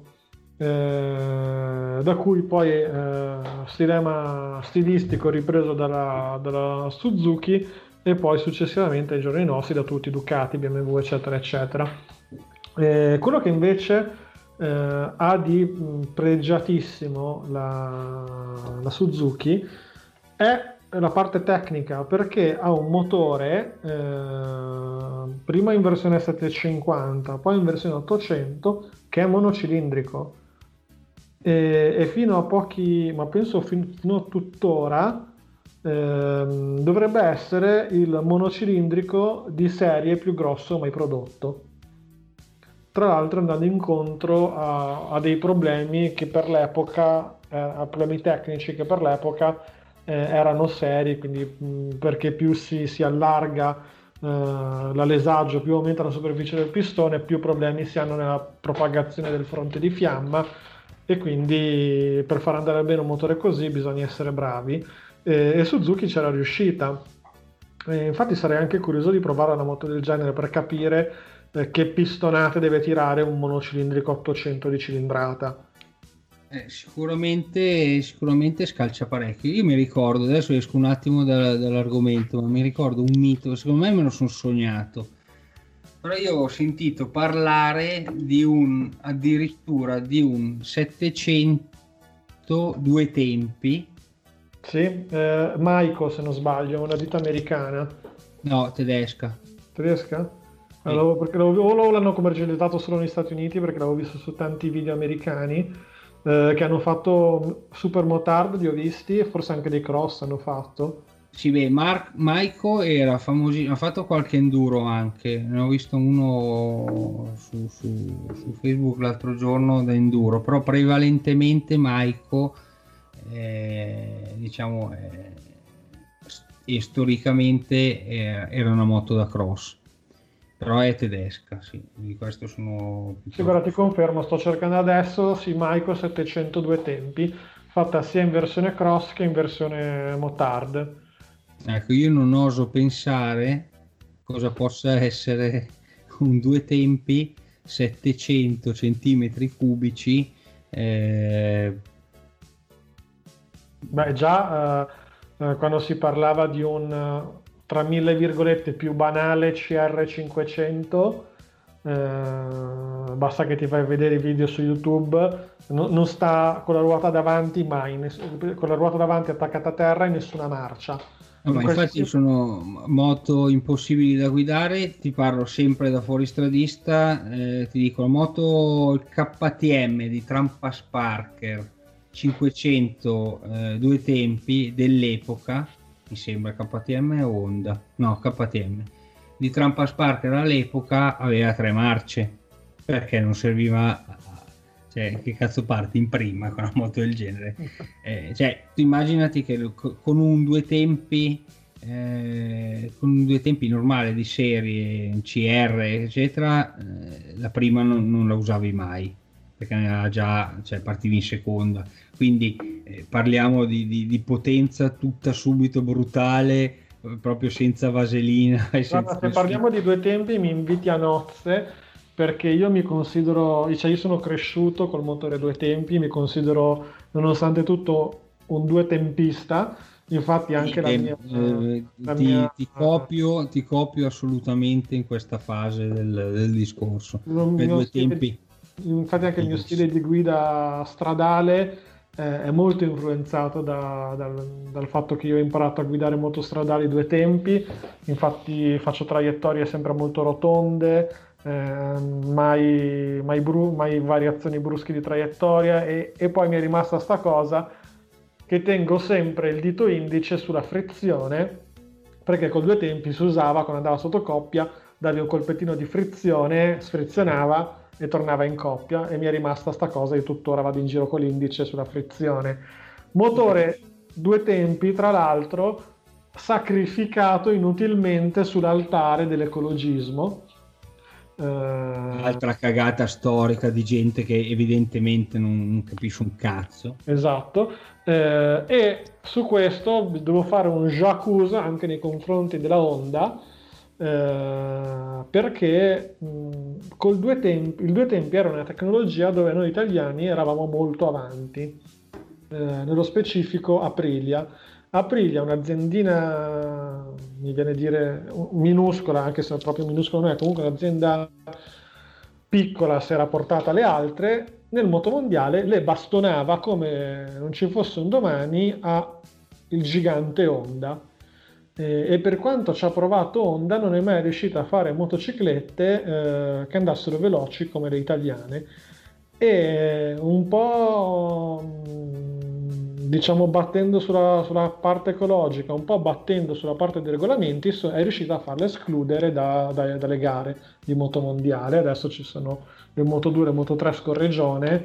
da cui poi stilema stilistico ripreso dalla Suzuki, e poi successivamente ai giorni nostri da tutti, Ducati, BMW, eccetera eccetera. Quello che invece ha di pregiatissimo la Suzuki è la parte tecnica, perché ha un motore prima in versione 750, poi in versione 800, che è monocilindrico, e fino a pochi, ma penso fino a tuttora, dovrebbe essere il monocilindrico di serie più grosso mai prodotto. Tra l'altro andando incontro a dei problemi che per l'epoca, a problemi tecnici che per l'epoca erano seri, quindi perché più si allarga l'alesaggio, più aumenta la superficie del pistone, più problemi si hanno nella propagazione del fronte di fiamma, e quindi per far andare bene un motore così bisogna essere bravi, e Suzuki c'era riuscita. Infatti sarei anche curioso di provare una moto del genere per capire che pistonate deve tirare un monocilindrico 800 di cilindrata. Sicuramente scalcia parecchio. Io mi ricordo, adesso esco un attimo dall'argomento, ma mi ricordo un mito, secondo me me lo sono sognato, però io ho sentito parlare addirittura di un 700 due tempi. Sì, Maiko, se non sbaglio, una ditta americana. No, tedesca. Tedesca? Sì. Perché o l'hanno commercializzato solo negli Stati Uniti, perché l'avevo visto su tanti video americani che hanno fatto supermotard, li ho visti, e forse anche dei cross hanno fatto. Sì, beh, Maiko era famosissimo, ha fatto qualche enduro anche, ne ho visto uno su Facebook l'altro giorno da enduro, però prevalentemente Maiko, diciamo, e storicamente era una moto da cross. Però è tedesca, sì, di questo sono... Sì, guarda, ti confermo, sto cercando adesso, sì, Maiko 702 tempi, fatta sia in versione cross che in versione motard. Ecco, io non oso pensare cosa possa essere un due tempi 700 centimetri cubici. Beh, già quando si parlava di un, tra mille virgolette, più banale CR500, basta che ti fai vedere i video su YouTube, non sta con la ruota davanti mai, con la ruota davanti attaccata a terra in nessuna marcia. No, ma infatti sono moto impossibili da guidare, ti parlo sempre da fuoristradista, ti dico la moto, il KTM di Trampas Parker 500 due tempi dell'epoca, mi sembra KTM o Honda, no KTM di Trampas Parker all'epoca aveva 3 marce, perché non serviva, cioè che cazzo parti in prima con una moto del genere? Cioè tu immaginati che con un due tempi normale di serie, CR eccetera, la prima non la usavi mai, perché ne aveva già, cioè partivi in seconda, quindi parliamo di potenza tutta subito brutale, proprio senza vaselina e senza se parliamo di due tempi mi inviti a nozze, perché io mi considero, cioè io sono cresciuto col motore due tempi, mi considero nonostante tutto un due tempista, infatti anche ti copio assolutamente in questa fase del discorso. Due tempi. Infatti anche il mio stile di guida stradale è molto influenzato dal fatto che io ho imparato a guidare moto stradali due tempi, infatti faccio traiettorie sempre molto rotonde, mai variazioni brusche di traiettoria, e poi mi è rimasta sta cosa che tengo sempre il dito indice sulla frizione, perché con due tempi si usava, quando andava sotto coppia davi un colpettino di frizione, sfrizionava e tornava in coppia, e mi è rimasta sta cosa, io tuttora vado in giro con l'indice sulla frizione. Motore due tempi, tra l'altro sacrificato inutilmente sull'altare dell'ecologismo. Altra cagata storica di gente che evidentemente non capisce un cazzo. Esatto, e su questo devo fare un j'accuse anche nei confronti della Honda, perché il due tempi era una tecnologia dove noi italiani eravamo molto avanti, nello specifico Aprilia, un'aziendina, mi viene a dire minuscola, anche se proprio minuscola non è, comunque un'azienda piccola, si era portata alle altre, nel motomondiale le bastonava come non ci fosse un domani il gigante Honda. E per quanto ci ha provato Honda, non è mai riuscita a fare motociclette che andassero veloci come le italiane, e un po' diciamo battendo sulla parte ecologica, un po' battendo sulla parte dei regolamenti, è riuscita a farle escludere dalle gare di motomondiale. Adesso ci sono le Moto2 e le Moto3 scorreggione.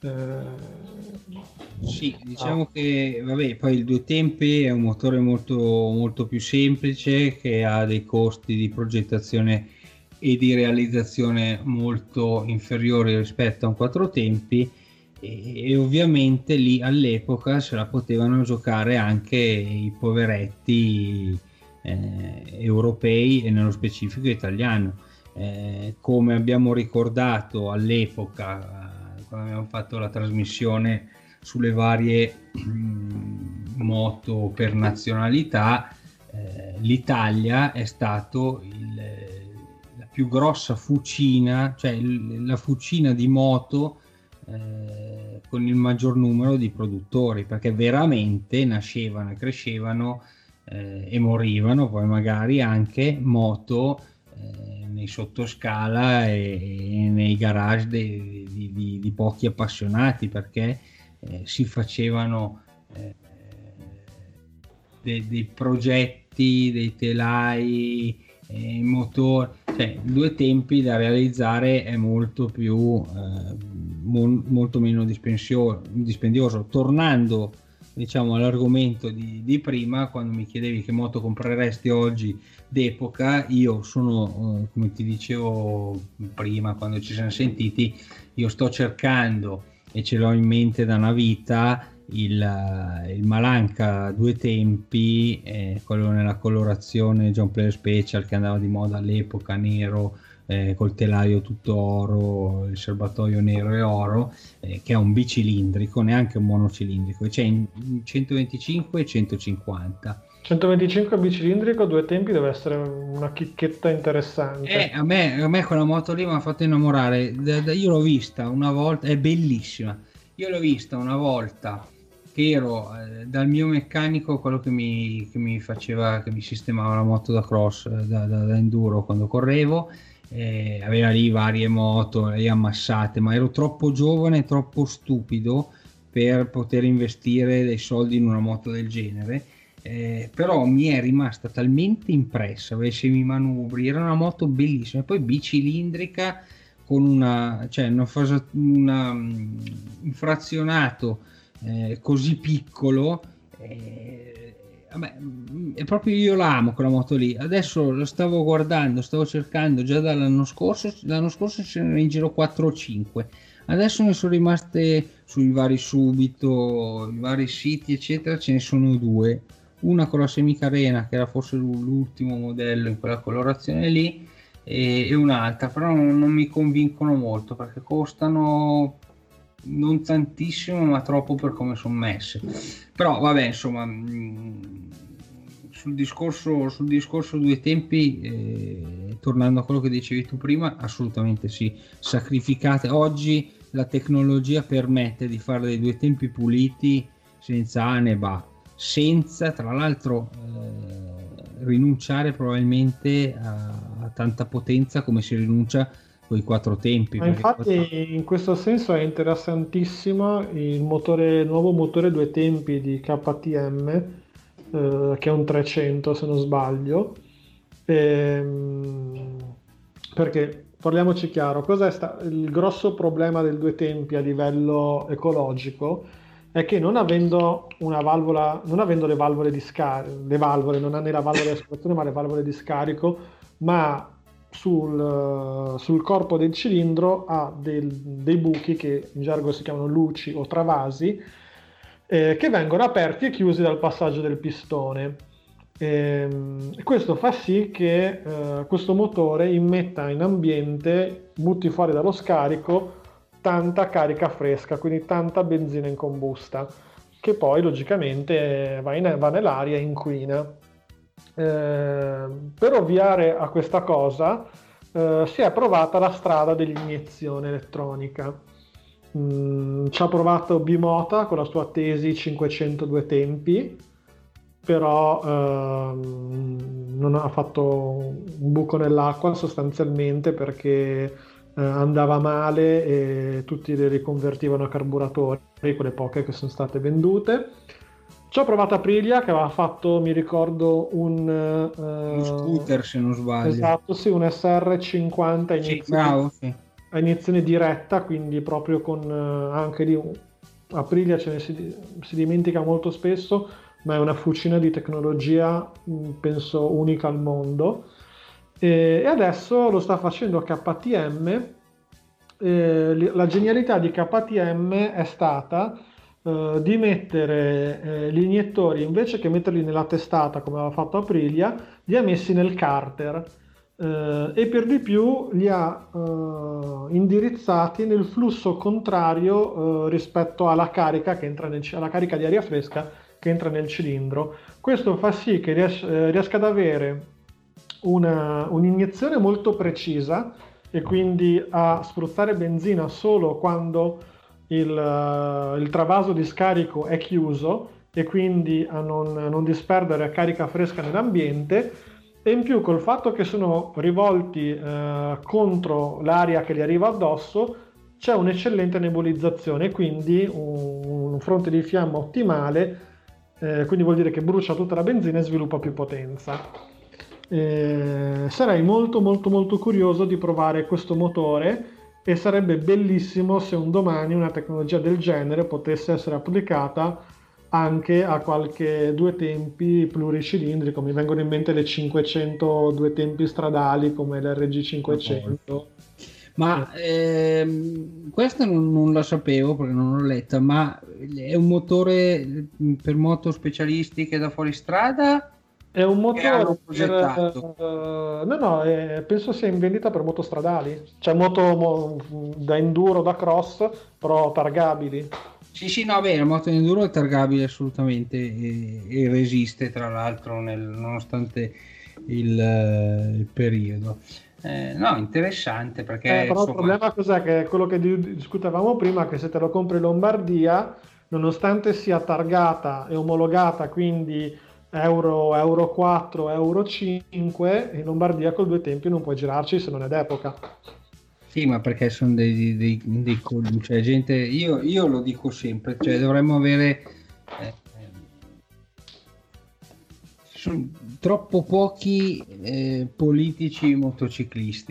Sì, diciamo che vabbè, poi il due tempi è un motore molto, molto più semplice, che ha dei costi di progettazione e di realizzazione molto inferiori rispetto a un quattro tempi, e ovviamente lì all'epoca se la potevano giocare anche i poveretti europei e nello specifico italiano, come abbiamo ricordato all'epoca quando abbiamo fatto la trasmissione sulle varie moto per nazionalità. L'Italia è stato la più grossa fucina, cioè la fucina di moto con il maggior numero di produttori, perché veramente nascevano e crescevano e morivano poi magari anche moto nei sottoscala e nei garage di pochi appassionati, perché si facevano dei progetti, dei telai, motori, cioè due tempi da realizzare è molto meno dispendioso. Tornando diciamo all'argomento di prima, quando mi chiedevi che moto compreresti oggi d'epoca, io sono come ti dicevo prima quando ci siamo sentiti, io sto cercando e ce l'ho in mente da una vita il Malanca due tempi, quello nella colorazione John Player Special che andava di moda all'epoca, nero, col telaio tutto oro, il serbatoio nero e oro, che è un bicilindrico, neanche un monocilindrico, c'è in 125 e 150. 125 bicilindrico, due tempi, deve essere una chicchetta interessante. A me quella moto lì mi ha fatto innamorare. Io l'ho vista una volta, è bellissima. Io l'ho vista una volta che ero dal mio meccanico, quello che mi faceva, che mi sistemava la moto da cross, da enduro quando correvo. Aveva lì varie moto, lì ammassate, ma ero troppo giovane, troppo stupido per poter investire dei soldi in una moto del genere. Però mi è rimasta talmente impressa, aveva i semimanubri, era una moto bellissima, poi bicilindrica con un frazionato così piccolo. Vabbè, è proprio, io la amo quella moto lì. Adesso lo stavo guardando, stavo cercando già l'anno scorso ce n'era in giro 4 o 5. Adesso ne sono rimaste sui vari Subito, i vari siti eccetera, ce ne sono 2. Una con la semicarena, che era forse l'ultimo modello in quella colorazione lì, e un'altra, però non mi convincono molto perché costano non tantissimo, ma troppo per come sono messe. Però vabbè, insomma, sul discorso due tempi, tornando a quello che dicevi tu prima, assolutamente sì, sacrificate. Oggi la tecnologia permette di fare dei due tempi puliti senza ane e ba, senza tra l'altro rinunciare probabilmente a tanta potenza come si rinuncia con i quattro tempi. Ma infatti in questo senso è interessantissimo il nuovo motore due tempi di KTM, che è un 300 se non sbaglio, perché parliamoci chiaro, il grosso problema del due tempi a livello ecologico è che non avendo una valvola, non avendo le valvole di scarico, non ha né la valvola di aspirazione ma le valvole di scarico, ma sul corpo del cilindro ha dei buchi che in gergo si chiamano luci o travasi, che vengono aperti e chiusi dal passaggio del pistone. Questo fa sì che questo motore immetta in ambiente, butti fuori dallo scarico tanta carica fresca, quindi tanta benzina in combusta, che poi logicamente va nell'aria e inquina. Per ovviare a questa cosa si è provata la strada dell'iniezione elettronica. Ci ha provato Bimota con la sua Tesi 502 tempi, però non ha fatto un buco nell'acqua sostanzialmente perché andava male e tutti li riconvertivano a carburatori, quelle poche che sono state vendute. Ci ho provato Aprilia che aveva fatto, mi ricordo, uno scooter se non sbaglio. Esatto, sì, un SR50 Sì, bravo, sì. a iniezione diretta, quindi proprio con anche lì Aprilia si dimentica molto spesso, ma è una fucina di tecnologia, penso unica al mondo. E adesso lo sta facendo KTM. La genialità di KTM è stata di mettere gli iniettori, invece che metterli nella testata come aveva fatto Aprilia, li ha messi nel carter, e per di più li ha indirizzati nel flusso contrario rispetto alla carica che entra alla carica di aria fresca che entra nel cilindro. Questo fa sì che riesca ad avere un'iniezione molto precisa e quindi a spruzzare benzina solo quando il travaso di scarico è chiuso e quindi a non disperdere carica fresca nell'ambiente, e in più col fatto che sono rivolti contro l'aria che gli arriva addosso c'è un'eccellente nebulizzazione, quindi un fronte di fiamma ottimale, quindi vuol dire che brucia tutta la benzina e sviluppa più potenza. Sarei molto molto molto curioso di provare questo motore e sarebbe bellissimo se un domani una tecnologia del genere potesse essere applicata anche a qualche due tempi pluricilindrico. Mi vengono in mente le 500 due tempi stradali come l'RG 500. Ma questa non la sapevo perché non l'ho letta, ma è un motore per moto specialistiche da fuoristrada? È un motore progettato? Penso sia in vendita per motostradali, cioè moto da enduro, da cross, però targabili. Sì, no, bene, la moto enduro è targabile assolutamente e resiste, tra l'altro, nonostante il periodo. No, interessante perché Però insomma, il problema cos'è? Che quello che discutevamo prima, che se te lo compri in Lombardia, nonostante sia targata e omologata, quindi Euro 4, Euro 5, in Lombardia col due tempi non puoi girarci se non è d'epoca. sì, ma perché sono dei cioè, gente, io lo dico sempre, cioè dovremmo avere ci sono troppo pochi politici motociclisti,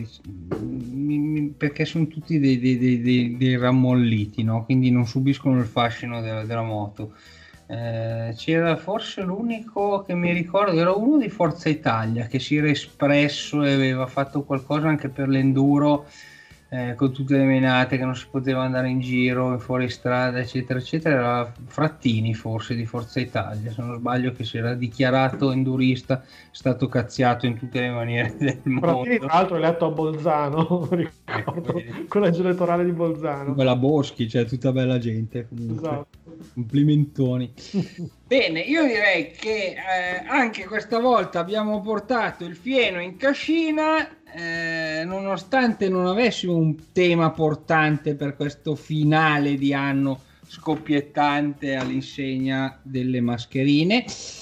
perché sono tutti dei rammolliti, no? Quindi non subiscono il fascino della moto. C'era forse l'unico che mi ricordo, era uno di Forza Italia che si era espresso e aveva fatto qualcosa anche per l'enduro, con tutte le menate che non si poteva andare in giro, in fuoristrada, eccetera, eccetera. Era Frattini forse di Forza Italia, se non sbaglio, che si era dichiarato endurista, è stato cazziato in tutte le maniere del Frattini, mondo. tra l'altro, è eletto a Bolzano, ricordo, collegio elettorale di Bolzano. Quella Boschi, cioè tutta bella gente comunque. Esatto. Complimentoni. Bene, io direi che anche questa volta abbiamo portato il fieno in cascina, nonostante non avessimo un tema portante per questo finale di anno scoppiettante all'insegna delle mascherine.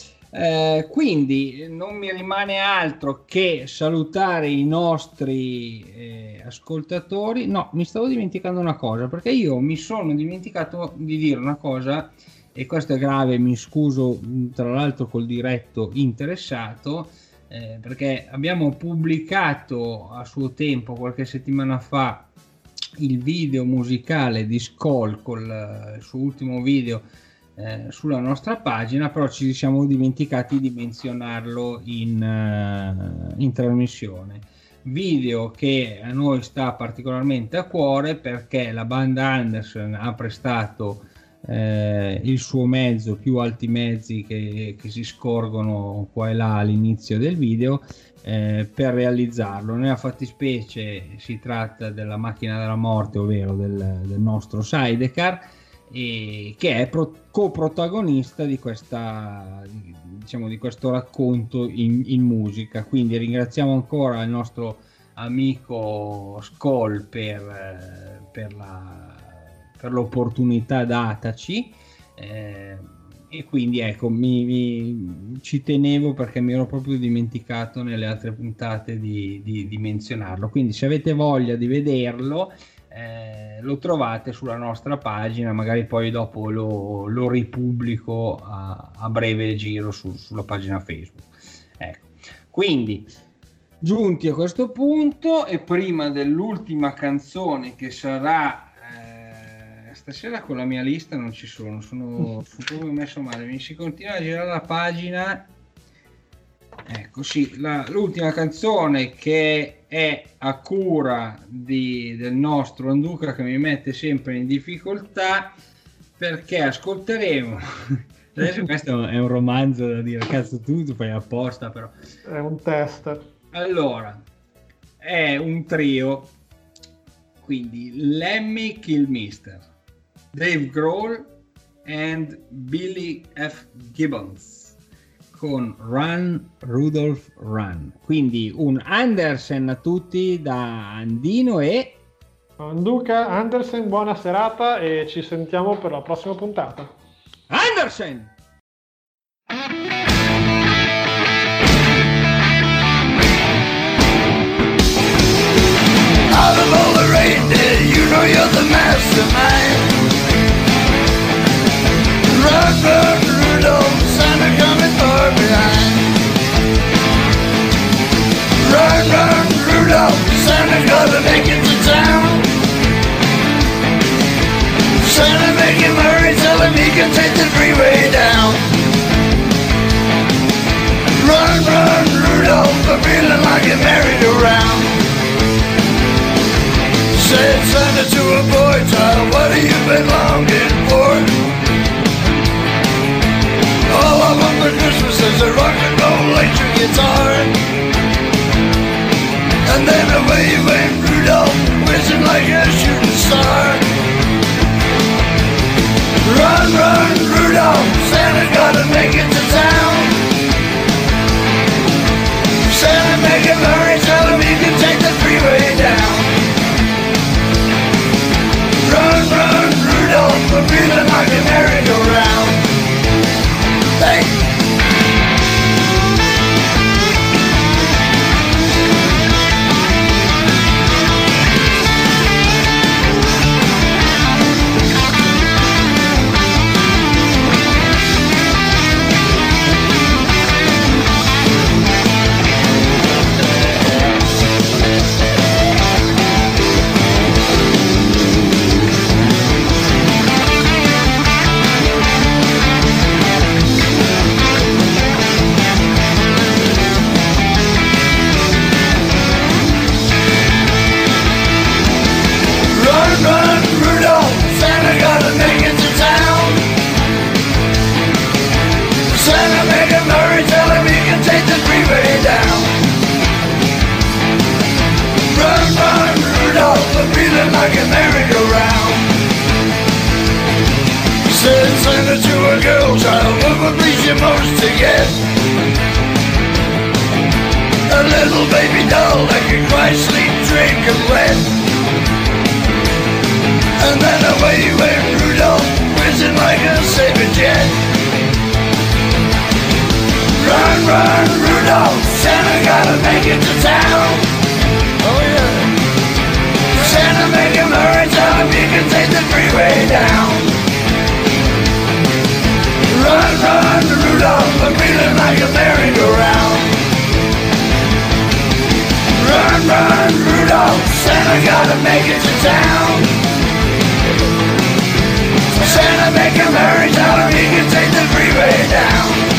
Quindi non mi rimane altro che salutare i nostri ascoltatori. No, mi stavo dimenticando una cosa, perché io mi sono dimenticato di dire una cosa, e questo è grave, mi scuso tra l'altro col diretto interessato, perché abbiamo pubblicato a suo tempo, qualche settimana fa, il video musicale di Skoll con il suo ultimo video sulla nostra pagina, però ci siamo dimenticati di menzionarlo in trasmissione. Video che a noi sta particolarmente a cuore perché la banda Anderson ha prestato il suo mezzo, più alti mezzi che si scorgono qua e là all'inizio del video, per realizzarlo. Nella fattispecie si tratta della Macchina della Morte, ovvero del nostro sidecar, che è coprotagonista di questa, diciamo, di questo racconto in musica. Quindi ringraziamo ancora il nostro amico Skoll per l'opportunità dataci, e quindi ecco, ci tenevo perché mi ero proprio dimenticato nelle altre puntate di menzionarlo. Quindi se avete voglia di vederlo, lo trovate sulla nostra pagina, magari poi dopo lo ripubblico a breve giro sulla pagina Facebook. Ecco, quindi giunti a questo punto, e prima dell'ultima canzone che sarà stasera, con la mia lista non ci sono proprio messo male, mi si continua a girare la pagina. Ecco, sì, l'ultima canzone che è a cura del nostro Anduca, che mi mette sempre in difficoltà, perché ascolteremo adesso questo è un romanzo da dire, cazzo, tu fai apposta, però È un test. allora è un trio, quindi Lemmy Kilmister, Dave Grohl and Billy F. Gibbons con Run Rudolph Run. Quindi un Andersen a tutti da Andino e Anduca, Andersen, buona serata e ci sentiamo per la prossima puntata. Andersen! Out of all the reindeer, you know you're the mastermind. Run, run, Rudolph, Santa coming far behind. Run, run, Rudolph, Santa gotta make it to town. Santa make him hurry, tell him he can take the freeway down. Run, run, Rudolph, I'm feeling like a merry-go-round. Said Santa to a boy child, what have you been longing for? All I want for Christmas is a rock and roll electric guitar. And then away went Rudolph, whizzing like a shooting star. Run, run, Rudolph, Santa's gotta make it to town. Santa, make him hurry, tell him he can take the freeway down. Run, run, Rudolph, I'm feeling like a merry-go-round. Hey! Like a merry-go-round. Said Santa to a girl child, what would please you most to get? A little baby doll that could cry, sleep, drink, and wet. And then away went Rudolph, whizzing like a saber jet. Run, run, Rudolph, Santa gotta make it to town. Oh yeah. Santa, make him hurry, tell him you can take the freeway down. Run, run, Rudolph, I'm feeling like a merry-go-round. Run, run, Rudolph, Santa gotta make it to town. Santa, make him hurry, tell him he can take the freeway down.